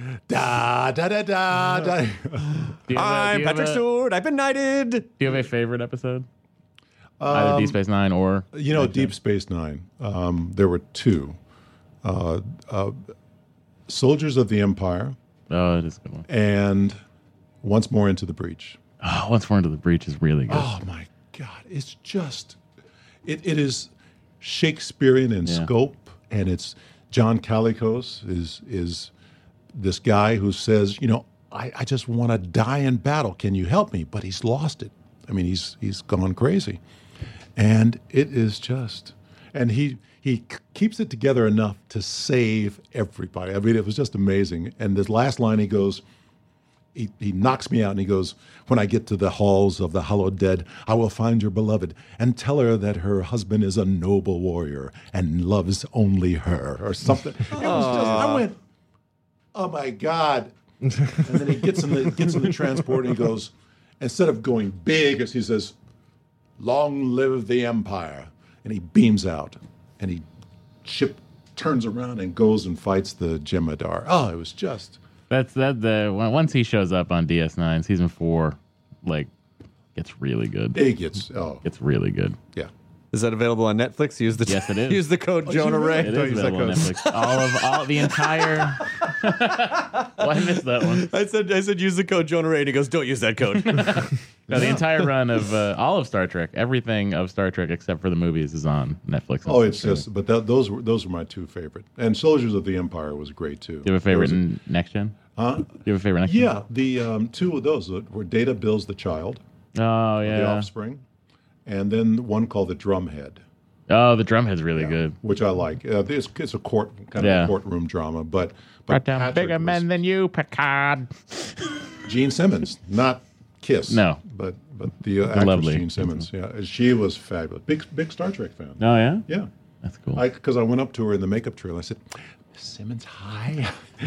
da da da da da. Do you have a- do I'm you have Patrick a- Stewart. I've been knighted. Do you have a favorite episode? Either Deep Space Nine or You know, Deep Space Nine. Um, there were two. Uh, uh, Soldiers of the Empire Oh, it is a good one. and Once More Into the Breach. Oh, Once More Into the Breach is really good. Oh my God! It's just, it, it is Shakespearean in Yeah. scope, and it's John Calicos is is this guy who says, you know, I, I just want to die in battle. Can you help me? But he's lost it. I mean, he's he's gone crazy, and it is just, and he he c- keeps it together enough to save everybody. I mean, it was just amazing. And this last line, he goes. He, he knocks me out and he goes, when I get to the halls of the hallowed dead, I will find your beloved and tell her that her husband is a noble warrior and loves only her, or something. It was just, I went, oh my God. And then he gets in the gets in the transport and he goes, instead of going big, as he says, long live the Empire. And he beams out and he ship turns around and goes and fights the Jemadar. Oh, it was just That's that. The when- once he shows up on D S nine, season four, like, gets really good. it gets oh Gets really good. yeah. Is that available on Netflix? Use the Yes, it is. Use the code Jonah really? Ray. It Don't is use that available on code. Netflix. All of all the entire. well, I missed that one. I said I said use the code Jonah Ray, and he goes, "Don't use that code." No, the entire run of uh, all of Star Trek, everything of Star Trek except for the movies, is on Netflix. Oh, it's just, but that, those were those were my two favorite. And Soldiers of the Empire was great too. Do you have a favorite There was in Next Gen? Huh? Do you have a favorite Next Gen? Yeah, the um, two of those were Data Builds the Child, Oh the yeah. Offspring, and then one called the Drumhead, Oh, the Drumhead's really good. which I like. Uh, it's, it's a court kind of Yeah. a courtroom drama, but but Right down Patrick bigger was- men than you, Picard. Gene Simmons, not Kiss. No. but but the uh, actress lovely Gene Simmons. Yeah, she was fabulous. Big big Star Trek fan. Oh yeah, Yeah. that's cool. Because I, went up to her in the makeup trailer. I said, Miss Simmons, hi.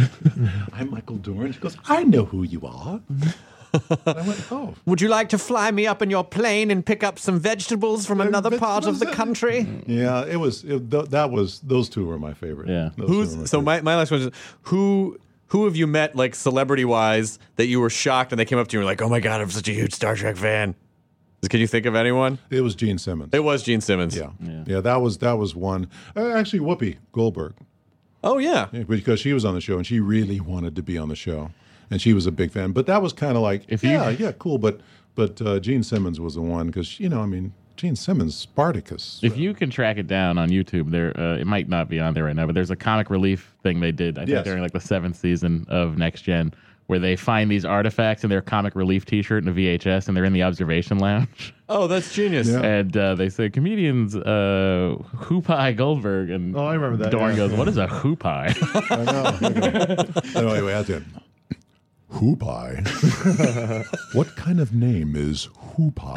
I'm Michael Dorn. She goes, I know who you are. And I went, oh. Would you like to fly me up in your plane and pick up some vegetables from another part of the vegetables, country? Yeah, it was, it, th- that was, those two were my favorite. Yeah. Those two were Who's my so favorite. my, my last question is who who have you met like celebrity wise that you were shocked and they came up to you and were like, oh my god, I'm such a huge Star Trek fan. Can you think of anyone? It was Gene Simmons. It was Gene Simmons. yeah. Yeah. yeah. that was, that was one. Uh, actually, Whoopi Goldberg, Oh yeah. yeah, because she was on the show and she really wanted to be on the show. And she was a big fan. But that was kind of like, If you- yeah, yeah, cool. But, but uh, Gene Simmons was the one because, you know, I mean, Gene Simmons, Spartacus. If you can track it down on YouTube, there uh, it might not be on there right now, but there's a comic relief thing they did, I think, Yes. during like the seventh season of Next Gen, where they find these artifacts in their comic relief T-shirt and a V H S, and they're in the observation lounge, Oh, that's genius. Yeah. and uh, they say comedians uh, Hoopai Goldberg, and Oh, I remember that, Dorn yeah. goes, "What is a Hoopai?" I know. Anyway, wait, that's it. Hoopai. What kind of name is Hoopai?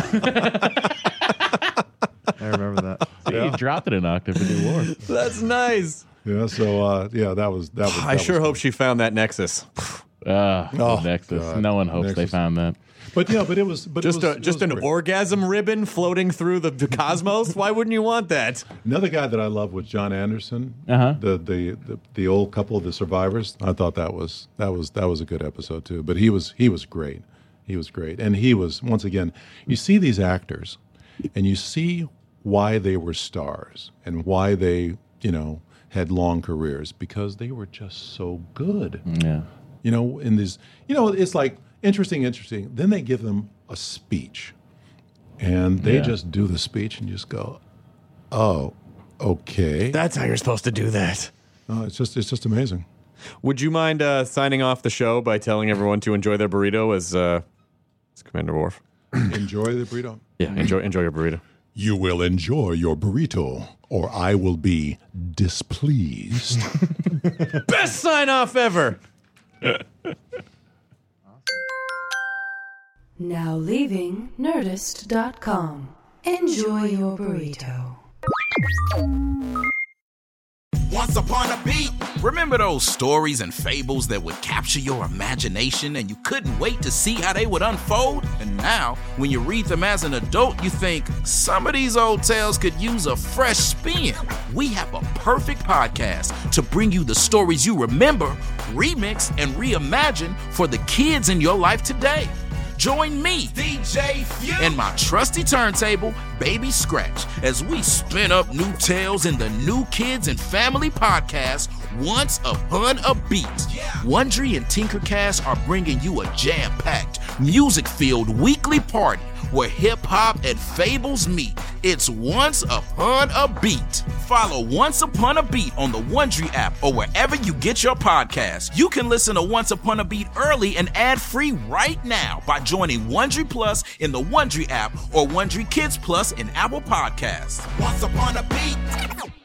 I remember that. He dropped it an octave in New War. That's nice. Yeah, so uh, yeah, that was that was. I that sure was hope she found that Nexus. Uh, Oh, Nexus. God. No one hopes they Nexus. found that. But yeah, but it was but Just it was, a it just was an great. orgasm ribbon floating through the, the cosmos. Why wouldn't you want that? Another guy that I love was John Anderson. Uh-huh. The, the the the old couple, the survivors. I thought that was that was that was a good episode too. But he was he was great. He was great, and he was once again. You see these actors, and you see why they were stars and why they you know had long careers because they were just so good. Yeah. You know, in these, you know, it's like interesting, interesting. Then they give them a speech, and they Yeah. just do the speech and just go, "Oh, okay." That's how you're supposed to do that. Oh, it's just, it's just amazing. Would you mind uh, signing off the show by telling everyone to enjoy their burrito as, uh, as Commander Worf? Enjoy the burrito. Yeah, enjoy enjoy your burrito. You will enjoy your burrito, or I will be displeased. Best sign off ever. Now leaving Nerdist dot com. Enjoy your burrito. Once upon a beat. Remember those stories and fables that would capture your imagination and you couldn't wait to see how they would unfold? And now, when you read them as an adult, you think, some of these old tales could use a fresh spin. We have a perfect podcast to bring you the stories you remember, remix, and reimagine for the kids in your life today. Join me, D J Few, and my trusty turntable, Baby Scratch, as we spin up new tales in the New Kids and Family podcast, Once Upon a Beat. Yeah. Wondry and Tinkercast are bringing you a jam-packed, music-filled weekly party where hip-hop and fables meet. It's Once Upon a Beat. Follow Once Upon a Beat on the Wondry app or wherever you get your podcasts. You can listen to Once Upon a Beat early and ad-free right now by joining Wondry Plus in the Wondry app or Wondry Kids Plus in Apple Podcasts. Once Upon a Beat.